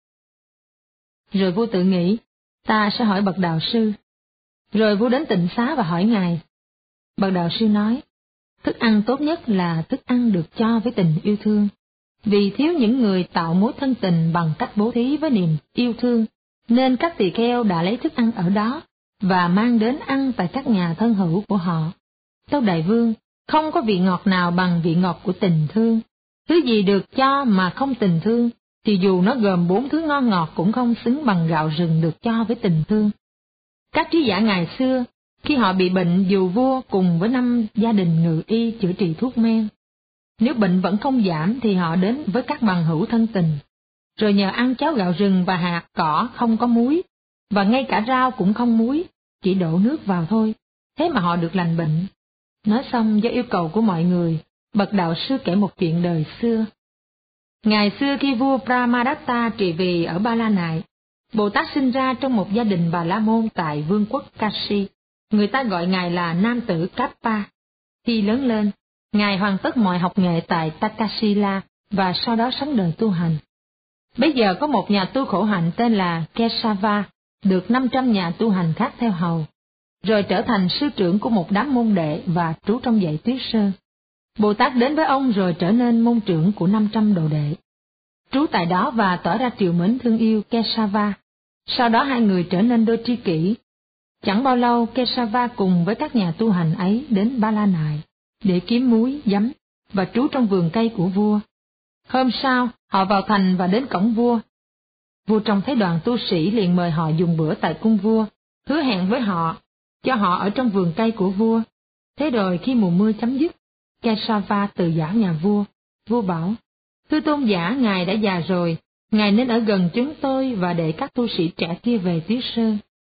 Speaker 1: Rồi vua tự nghĩ, ta sẽ hỏi bậc đạo sư. Rồi vua đến tịnh xá và hỏi ngài. Bậc đạo sư nói, thức ăn tốt nhất là thức ăn được cho với tình yêu thương. Vì thiếu những người tạo mối thân tình bằng cách bố thí với niềm yêu thương, nên các tỳ kheo đã lấy thức ăn ở đó và mang đến ăn tại các nhà thân hữu của họ. Tâu đại vương, không có vị ngọt nào bằng vị ngọt của tình thương. Thứ gì được cho mà không tình thương, thì dù nó gồm bốn thứ ngon ngọt cũng không xứng bằng gạo rừng được cho với tình thương. Các trí giả ngày xưa, khi họ bị bệnh dù vua cùng với năm gia đình ngự y chữa trị thuốc men. Nếu bệnh vẫn không giảm thì họ đến với các bằng hữu thân tình, rồi nhờ ăn cháo gạo rừng và hạt cỏ không có muối, và ngay cả rau cũng không muối, chỉ đổ nước vào thôi, thế mà họ được lành bệnh. Nói xong do yêu cầu của mọi người, bậc đạo sư kể một chuyện đời xưa. Ngày xưa khi vua Brahmadatta trị vì ở Ba La Nại, Bồ Tát sinh ra trong một gia đình Bà La Môn tại vương quốc Kashi. Người ta gọi ngài là nam tử Kappa. Khi lớn lên, ngài hoàn tất mọi học nghệ tại Takasila và sau đó sống đời tu hành. Bây giờ có một nhà tu khổ hạnh tên là Kesava, được năm trăm nhà tu hành khác theo hầu, rồi trở thành sư trưởng của một đám môn đệ và trú trong dãy Tuyết Sơn. Bồ Tát đến với ông rồi trở nên môn trưởng của năm trăm đồ đệ. trú tại đó và tỏ ra trìu mến thương yêu Kesava. Sau đó hai người trở nên đôi tri kỷ. Chẳng bao lâu, Kesava cùng với các nhà tu hành ấy đến Ba La Nại để kiếm muối, giấm và trú trong vườn cây của vua. Hôm sau, họ vào thành và đến cổng vua. Vua trông thấy đoàn tu sĩ liền mời họ dùng bữa tại cung vua, hứa hẹn với họ, cho họ ở trong vườn cây của vua. Thế rồi khi mùa mưa chấm dứt, Kesava từ giả nhà vua. Vua bảo, thưa tôn giả, ngài đã già rồi, ngài nên ở gần chúng tôi và để các tu sĩ trẻ kia về Tuyết Sơn.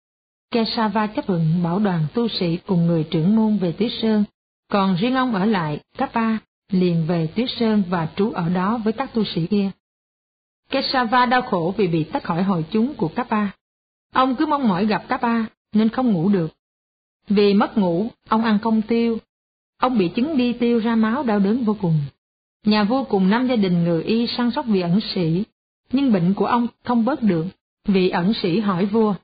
Speaker 1: Kesava chấp thuận bảo đoàn tu sĩ cùng người trưởng môn về Tuyết Sơn, còn riêng ông ở lại Kappa, liền về Tuyết Sơn và trú ở đó với các tu sĩ kia. Kesava đau khổ vì bị tách khỏi hội chúng của Kappa. Ông cứ mong mỏi gặp Kappa nên không ngủ được. Vì mất ngủ, ông ăn không tiêu. Ông bị chứng đi tiêu ra máu đau đớn vô cùng. Nhà vua cùng năm gia đình ngự y săn sóc vì ẩn sĩ, nhưng bệnh của ông không bớt được. Vị ẩn sĩ hỏi vua,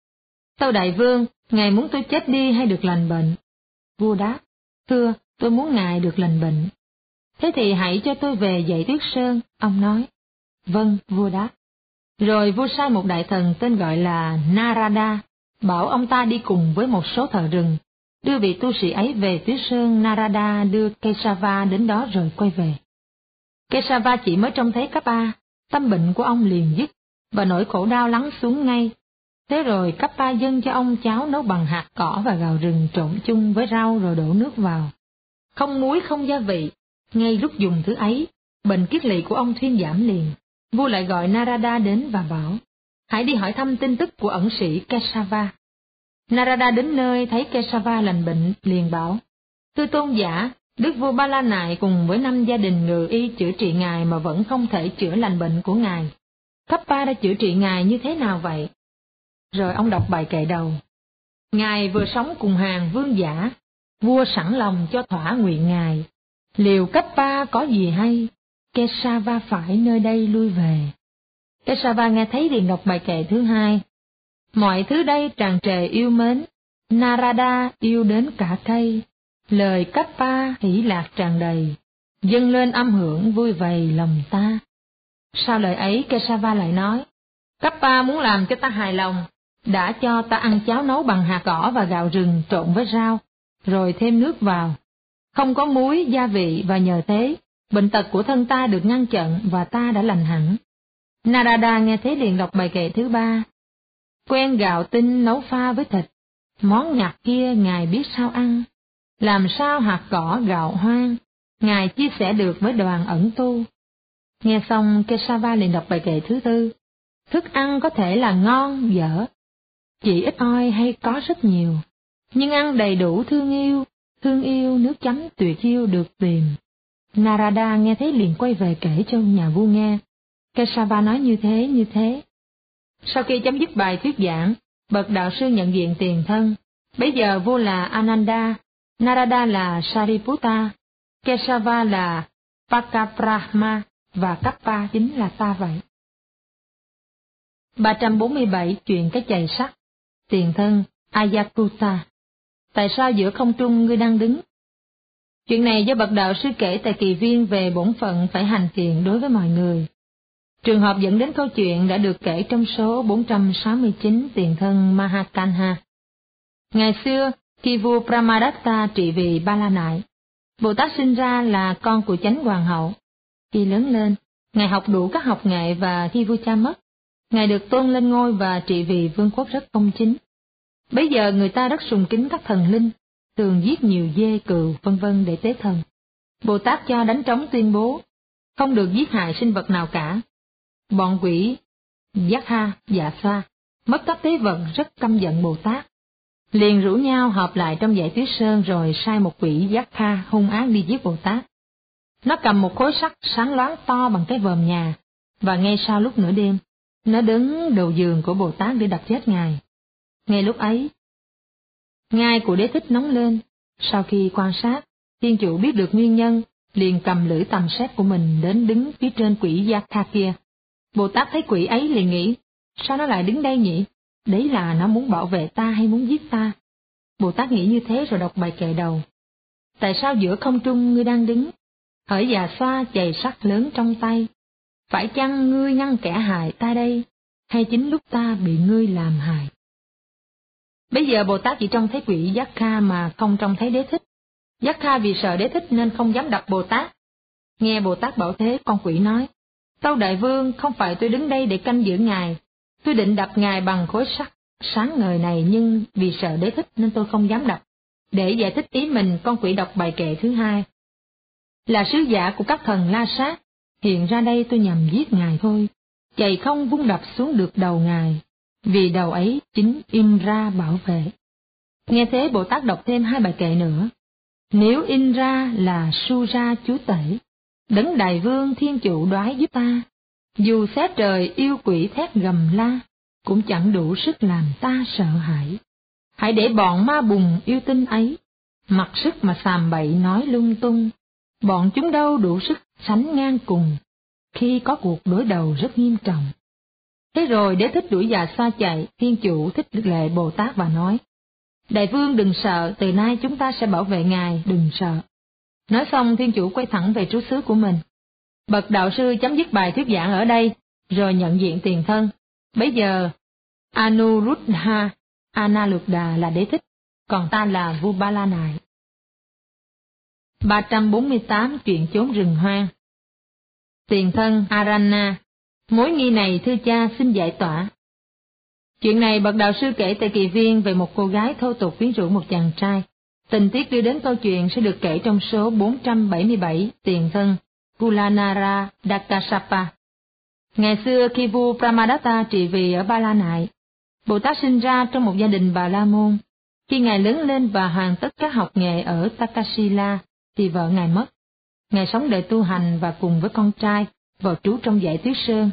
Speaker 1: tâu đại vương, ngài muốn tôi chết đi hay được lành bệnh? Vua đáp, thưa, tôi muốn ngài được lành bệnh. Thế thì hãy cho tôi về dạy Tuyết Sơn, ông nói. Vâng, vua đáp. Rồi vua sai một đại thần tên gọi là Narada, bảo ông ta đi cùng với một số thợ rừng, đưa vị tu sĩ ấy về Tuyết Sơn. Narada đưa Kesava đến đó rồi quay về. Kesava chỉ mới trông thấy Kappa, tâm bệnh của ông liền dứt, và nỗi khổ đau lắng xuống ngay. Thế rồi Kappa dâng cho ông cháo nấu bằng hạt cỏ và gạo rừng trộn chung với rau rồi đổ nước vào. Không muối không gia vị, ngay lúc dùng thứ ấy, bệnh kiết lỵ của ông thuyên giảm liền. Vua lại gọi Narada đến và bảo, hãy đi hỏi thăm tin tức của ẩn sĩ Kesava. Narada đến nơi thấy Kesava lành bệnh, liền bảo, thưa tôn giả, đức vua Ba La Nại cùng với năm gia đình ngự y chữa trị ngài mà vẫn không thể chữa lành bệnh của ngài. Kappa đã chữa trị ngài như thế nào vậy? Rồi ông đọc bài kệ đầu. Ngài vừa sống cùng hàng vương giả, vua sẵn lòng cho thỏa nguyện ngài. Liều Kappa có gì hay, Kesava phải nơi đây lui về. Kesava nghe thấy liền đọc bài kệ thứ hai. Mọi thứ đây tràn trề yêu mến, Narada yêu đến cả cây, lời Kappa hỷ lạc tràn đầy, dâng lên âm hưởng vui vầy lòng ta. Sau lời ấy Kesava lại nói, Kappa muốn làm cho ta hài lòng, đã cho ta ăn cháo nấu bằng hạt cỏ và gạo rừng trộn với rau, rồi thêm nước vào. Không có muối, gia vị và nhờ thế, bệnh tật của thân ta được ngăn chặn và ta đã lành hẳn. Narada nghe thế liền đọc bài kệ thứ ba. Quen gạo tinh nấu pha với thịt, món nhạt kia ngài biết sao ăn. Làm sao hạt cỏ gạo hoang, ngài chia sẻ được với đoàn ẩn tu. Nghe xong Kesava liền đọc bài kệ thứ tư. Thức ăn có thể là ngon, dở, chỉ ít oi hay có rất nhiều, nhưng ăn đầy đủ thương yêu, thương yêu nước chấm tuyệt chiêu được tìm. Narada nghe thấy liền quay về kể cho nhà vua nghe. Kesava nói như thế như thế. Sau khi chấm dứt bài thuyết giảng, bậc đạo sư nhận diện tiền thân. Bây giờ vua là Ananda, Narada là Sariputta, Kesava là Pakaprahma và Kappa chính là ta vậy. ba trăm bốn mươi bảy Chuyện cái chày sắt. Tiền thân Ayakuta. Tại sao giữa không trung ngươi đang đứng? Chuyện này do bậc đạo sư kể tại kỳ viên về bổn phận phải hành thiện đối với mọi người. Trường hợp dẫn đến câu chuyện đã được kể trong số bốn trăm sáu mươi chín Tiền thân Mahakanha. Ngày xưa, khi vua Brahmadatta trị vì Ba La Nại, Bồ Tát sinh ra là con của chánh hoàng hậu. Khi lớn lên, ngài học đủ các học nghệ và khi vua cha mất, ngài được tôn lên ngôi và trị vì vương quốc rất công chính. Bấy giờ người ta rất sùng kính các thần linh, thường giết nhiều dê cừu vân vân để tế thần. Bồ Tát cho đánh trống tuyên bố, không được giết hại sinh vật nào cả. Bọn quỷ Yakha, Dạ Xoa, mất các tế vật rất căm giận Bồ Tát, liền rủ nhau họp lại trong dãy Tuyết Sơn rồi sai một quỷ Yakha hung ác đi giết Bồ Tát. Nó cầm một khối sắt sáng loáng to bằng cái vòm nhà, và ngay sau lúc nửa đêm, nó đứng đầu giường của Bồ Tát để đập chết ngài. Ngay lúc ấy, ngai của Đế Thích nóng lên. Sau khi quan sát, thiên chủ biết được nguyên nhân, liền cầm lưỡi tầm xét của mình đến đứng phía trên quỷ Yakha kia. Bồ Tát thấy quỷ ấy liền nghĩ, sao nó lại đứng đây nhỉ? Đấy là nó muốn bảo vệ ta hay muốn giết ta? Bồ Tát nghĩ như thế rồi đọc bài kệ đầu. Tại sao giữa không trung ngươi đang đứng? Hỡi Già Xoa chày sắt lớn trong tay, phải chăng ngươi ngăn kẻ hại ta đây, hay chính lúc ta bị ngươi làm hại? Bây giờ Bồ Tát chỉ trông thấy quỷ Giác Kha mà không trông thấy Đế Thích. Giác Kha vì sợ Đế Thích nên không dám đập Bồ Tát. Nghe Bồ Tát bảo thế, con quỷ nói, tâu đại vương, không phải tôi đứng đây để canh giữ ngài, tôi định đập ngài bằng khối sắt sáng ngời này, nhưng vì sợ Đế Thích nên tôi không dám đập. Để giải thích ý mình, con quỷ đọc bài kệ thứ hai. Là sứ giả của các thần La Sát, hiện ra đây tôi nhằm giết ngài thôi, chạy không vung đập xuống được đầu ngài, vì đầu ấy chính Indra bảo vệ. Nghe thế Bồ Tát đọc thêm hai bài kệ nữa. Nếu Indra là Sura chúa tể, đấng đại vương thiên chủ đoái giúp ta, dù xé trời yêu quỷ thét gầm la, cũng chẳng đủ sức làm ta sợ hãi. Hãy để bọn ma bùng yêu tinh ấy, mặc sức mà xàm bậy nói lung tung, bọn chúng đâu đủ sức sánh ngang cùng, khi có cuộc đối đầu rất nghiêm trọng. Thế rồi Đế Thích đuổi già xoa chạy, thiên chủ thích lệ Bồ Tát và nói, đại vương đừng sợ, từ nay chúng ta sẽ bảo vệ ngài, đừng sợ. Nói xong thiên chủ quay thẳng về trú xứ của mình. Bậc đạo sư chấm dứt bài thuyết giảng ở đây, rồi nhận diện tiền thân. Bấy giờ Anuruddha Analuddha là Đế Thích, còn ta là vua Ba La Nại. ba trăm bốn mươi tám Chuyện chốn rừng hoang. Tiền thân Arana, mối nghi này thưa cha xin giải tỏa. Chuyện này bậc đạo sư kể tại Kỳ Viên về một cô gái thô tục quyến rũ một chàng trai. Tình tiết đưa đến câu chuyện sẽ được kể trong số bốn trăm bảy mươi bảy Tiền thân Kulanara Dakasapa. Ngày xưa khi vua Pramadatta trị vì ở Ba La Nại, Bồ Tát sinh ra trong một gia đình Bà La Môn. Khi ngài lớn lên và hoàn tất các học nghệ ở Takasila, thì vợ ngài mất. Ngài sống đời tu hành và cùng với con trai vào trú trong dãy Tuyết Sơn.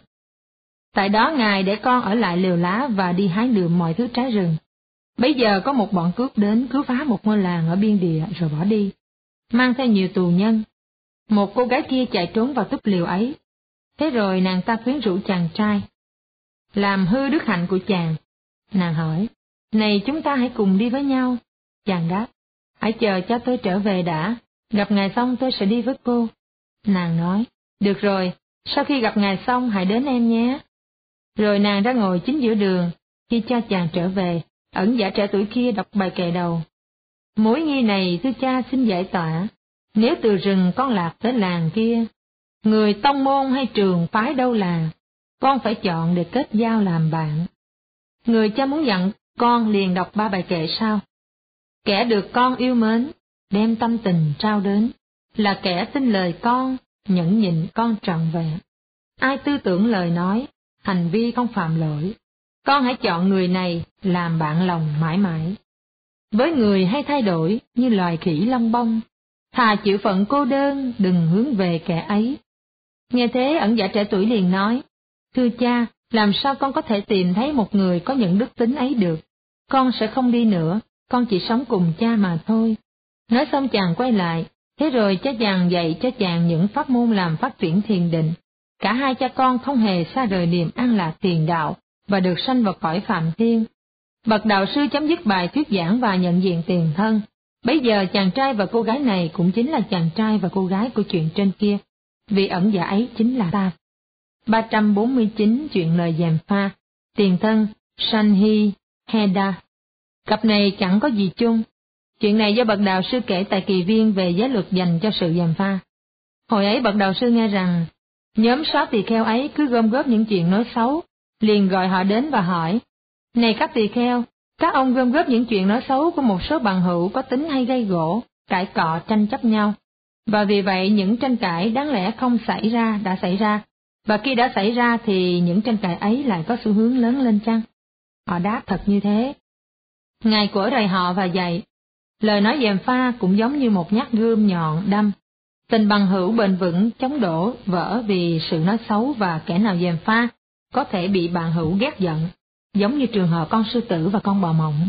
Speaker 1: Tại đó ngài để con ở lại lều lá và đi hái lượm mọi thứ trái rừng. Bấy giờ có một bọn cướp đến cướp phá một ngôi làng ở biên địa rồi bỏ đi, mang theo nhiều tù nhân. Một cô gái kia chạy trốn vào túp liều ấy. Thế rồi nàng ta quyến rũ chàng trai, làm hư đức hạnh của chàng. Nàng hỏi, này chúng ta hãy cùng đi với nhau. Chàng đáp, hãy chờ cho tôi trở về đã, gặp ngài xong tôi sẽ đi với cô. Nàng nói, được rồi, sau khi gặp ngài xong hãy đến em nhé. Rồi nàng ra ngồi chính giữa đường, khi cho chàng trở về, ẩn giả trẻ tuổi kia đọc bài kệ đầu. Mối nghi này thưa cha xin giải tỏa, nếu từ rừng con lạc tới làng kia, người tông môn hay trường phái đâu là, con phải chọn để kết giao làm bạn. Người cha muốn dặn con liền đọc ba bài kệ sau. Kẻ được con yêu mến, đem tâm tình trao đến, là kẻ tin lời con, nhẫn nhịn con trọn vẹn. Ai tư tưởng lời nói, hành vi không phạm lỗi, con hãy chọn người này làm bạn lòng mãi mãi. Với người hay thay đổi như loài khỉ lông bông, thà chịu phận cô đơn, đừng hướng về kẻ ấy. Nghe thế ẩn giả trẻ tuổi liền nói, thưa cha, làm sao con có thể tìm thấy một người có những đức tính ấy được? Con sẽ không đi nữa, con chỉ sống cùng cha mà thôi. Nói xong chàng quay lại, thế rồi cha chàng dạy cho chàng những pháp môn làm phát triển thiền định. Cả hai cha con không hề xa rời niềm an lạc thiền đạo và được sanh vào cõi phạm thiên. Bậc đạo sư chấm dứt bài thuyết giảng và nhận diện tiền thân. Bấy giờ chàng trai và cô gái này cũng chính là chàng trai và cô gái của chuyện trên kia, vì ẩn giả ấy chính là ta. ba trăm bốn mươi chín Chuyện lời gièm pha. Tiền thân Sanhi Heda. Cặp này chẳng có gì chung. Chuyện này do bậc đạo sư kể tại Kỳ Viên về giới luật dành cho sự gièm pha. Hồi ấy bậc đạo sư nghe rằng nhóm sáu tỳ kheo ấy cứ gom góp những chuyện nói xấu, liền gọi họ đến và hỏi, này các tỳ kheo, các ông gom góp những chuyện nói xấu của một số bằng hữu có tính hay gây gỗ, cãi cọ tranh chấp nhau, và vì vậy những tranh cãi đáng lẽ không xảy ra đã xảy ra, và khi đã xảy ra thì những tranh cãi ấy lại có xu hướng lớn lên chăng? Họ đáp thật như thế. Ngài quở rầy họ và dạy, lời nói gièm pha cũng giống như một nhát gươm nhọn đâm. Tình bằng hữu bền vững chống đổ vỡ vì sự nói xấu, và kẻ nào gièm pha có thể bị bạn hữu ghét giận, giống như trường hợp con sư tử và con bò mộng.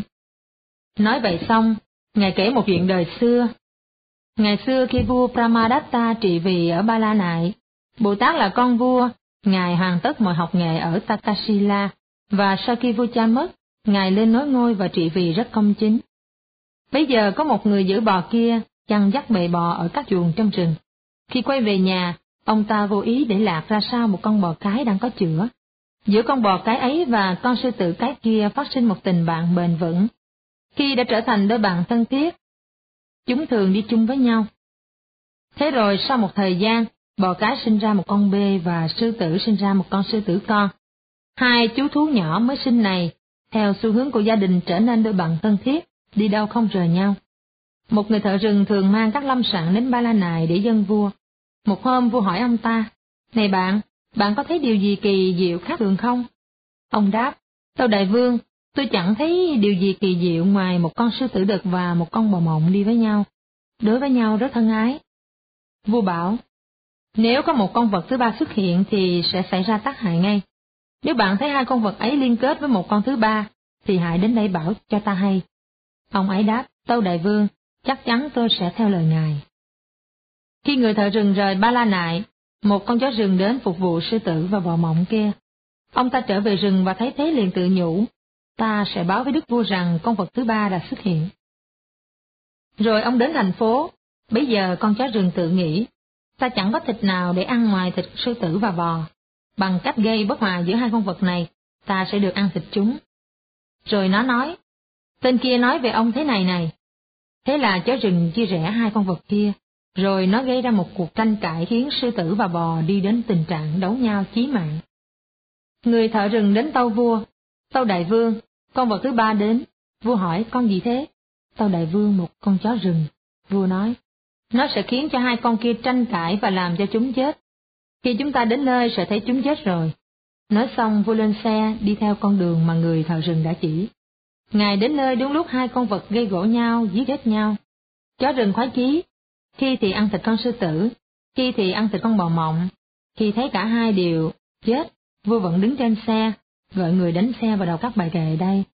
Speaker 1: Nói vậy xong, Ngài kể một chuyện đời xưa. Ngày xưa khi vua Pramadatta trị vì ở Ba La Nại, Bồ Tát là con vua, Ngài hoàn tất mọi học nghệ ở Takasila, và sau khi vua cha mất, Ngài lên nối ngôi và trị vì rất công chính. Bây giờ có một người giữ bò kia, chăn dắt bầy bò ở các chuồng trong rừng. Khi quay về nhà, ông ta vô ý để lạc ra sau một con bò cái đang có chữa. Giữa con bò cái ấy và con sư tử cái kia phát sinh một tình bạn bền vững. Khi đã trở thành đôi bạn thân thiết, chúng thường đi chung với nhau. Thế rồi sau một thời gian, bò cái sinh ra một con bê và sư tử sinh ra một con sư tử con. Hai chú thú nhỏ mới sinh này, theo xu hướng của gia đình trở nên đôi bạn thân thiết, đi đâu không rời nhau. Một người thợ rừng thường mang các lâm sản đến Ba La Nại để dâng vua. Một hôm vua hỏi ông ta, này bạn, bạn có thấy điều gì kỳ diệu khác thường không? Ông đáp, tâu đại vương, tôi chẳng thấy điều gì kỳ diệu ngoài một con sư tử đực và một con bò mộng đi với nhau. Đối với nhau rất thân ái. Vua bảo, nếu có một con vật thứ ba xuất hiện thì sẽ xảy ra tác hại ngay. Nếu bạn thấy hai con vật ấy liên kết với một con thứ ba, thì hãy đến đây bảo cho ta hay. Ông ấy đáp, tâu đại vương, chắc chắn tôi sẽ theo lời ngài. Khi người thợ rừng rời Ba La Nại, một con chó rừng đến phục vụ sư tử và bò mộng kia. Ông ta trở về rừng và thấy thế liền tự nhủ, ta sẽ báo với đức vua rằng con vật thứ ba đã xuất hiện. Rồi ông đến thành phố, bấy giờ con chó rừng tự nghĩ, ta chẳng có thịt nào để ăn ngoài thịt sư tử và bò. Bằng cách gây bất hòa giữa hai con vật này, ta sẽ được ăn thịt chúng. Rồi nó nói, tên kia nói về ông thế này này. Thế là chó rừng chia rẽ hai con vật kia, rồi nó gây ra một cuộc tranh cãi khiến sư tử và bò đi đến tình trạng đấu nhau chí mạng. Người thợ rừng đến tâu vua, tâu đại vương, con vật thứ ba đến. Vua hỏi, con gì thế? Tâu đại vương, một con chó rừng. Vua nói, nó sẽ khiến cho hai con kia tranh cãi và làm cho chúng chết. Khi chúng ta đến nơi sẽ thấy chúng chết rồi. Nói xong vua lên xe đi theo con đường mà người thợ rừng đã chỉ. Ngài đến nơi đúng lúc hai con vật gây gổ nhau, giết chết nhau. Chó rừng khoái chí, khi thì ăn thịt con sư tử, khi thì ăn thịt con bò mộng. Khi thấy cả hai đều chết, vua vẫn đứng trên xe, gọi người đánh xe vào đầu các bài kệ đây.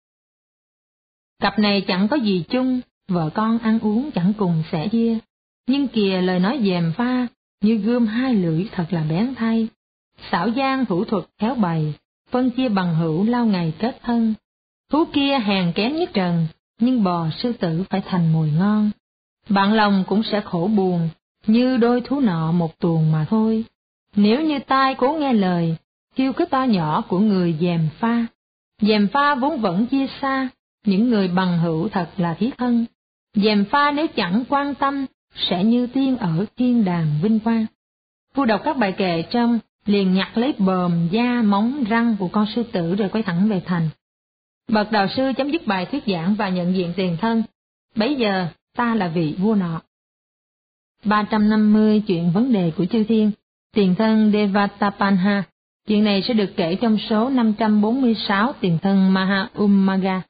Speaker 1: Cặp này chẳng có gì chung, vợ con ăn uống chẳng cùng sẻ chia. Nhưng kìa lời nói dèm pha, như gươm hai lưỡi thật là bén thay. Xảo gian thủ thuật khéo bày, phân chia bằng hữu lao ngày kết thân. Thú kia hèn kém nhất trần, nhưng bò sư tử phải thành mồi ngon. Bạn lòng cũng sẽ khổ buồn, như đôi thú nọ một tuồng mà thôi. Nếu như tai cố nghe lời, kêu cái to nhỏ của người dèm pha. Dèm pha vốn vẫn chia xa, những người bằng hữu thật là thiết thân. Dèm pha nếu chẳng quan tâm, sẽ như tiên ở thiên đàng vinh quang. Vua đọc các bài kệ trong, liền nhặt lấy bờm, da, móng, răng của con sư tử rồi quay thẳng về thành. Bậc đạo sư chấm dứt bài thuyết giảng và nhận diện tiền thân. Bấy giờ, ta là vị vua nọ. ba trăm năm mươi chuyện vấn đề của chư thiên, tiền thân Devatapanha. Chuyện này sẽ được kể trong số năm trăm bốn mươi sáu tiền thân Maha Ummagga.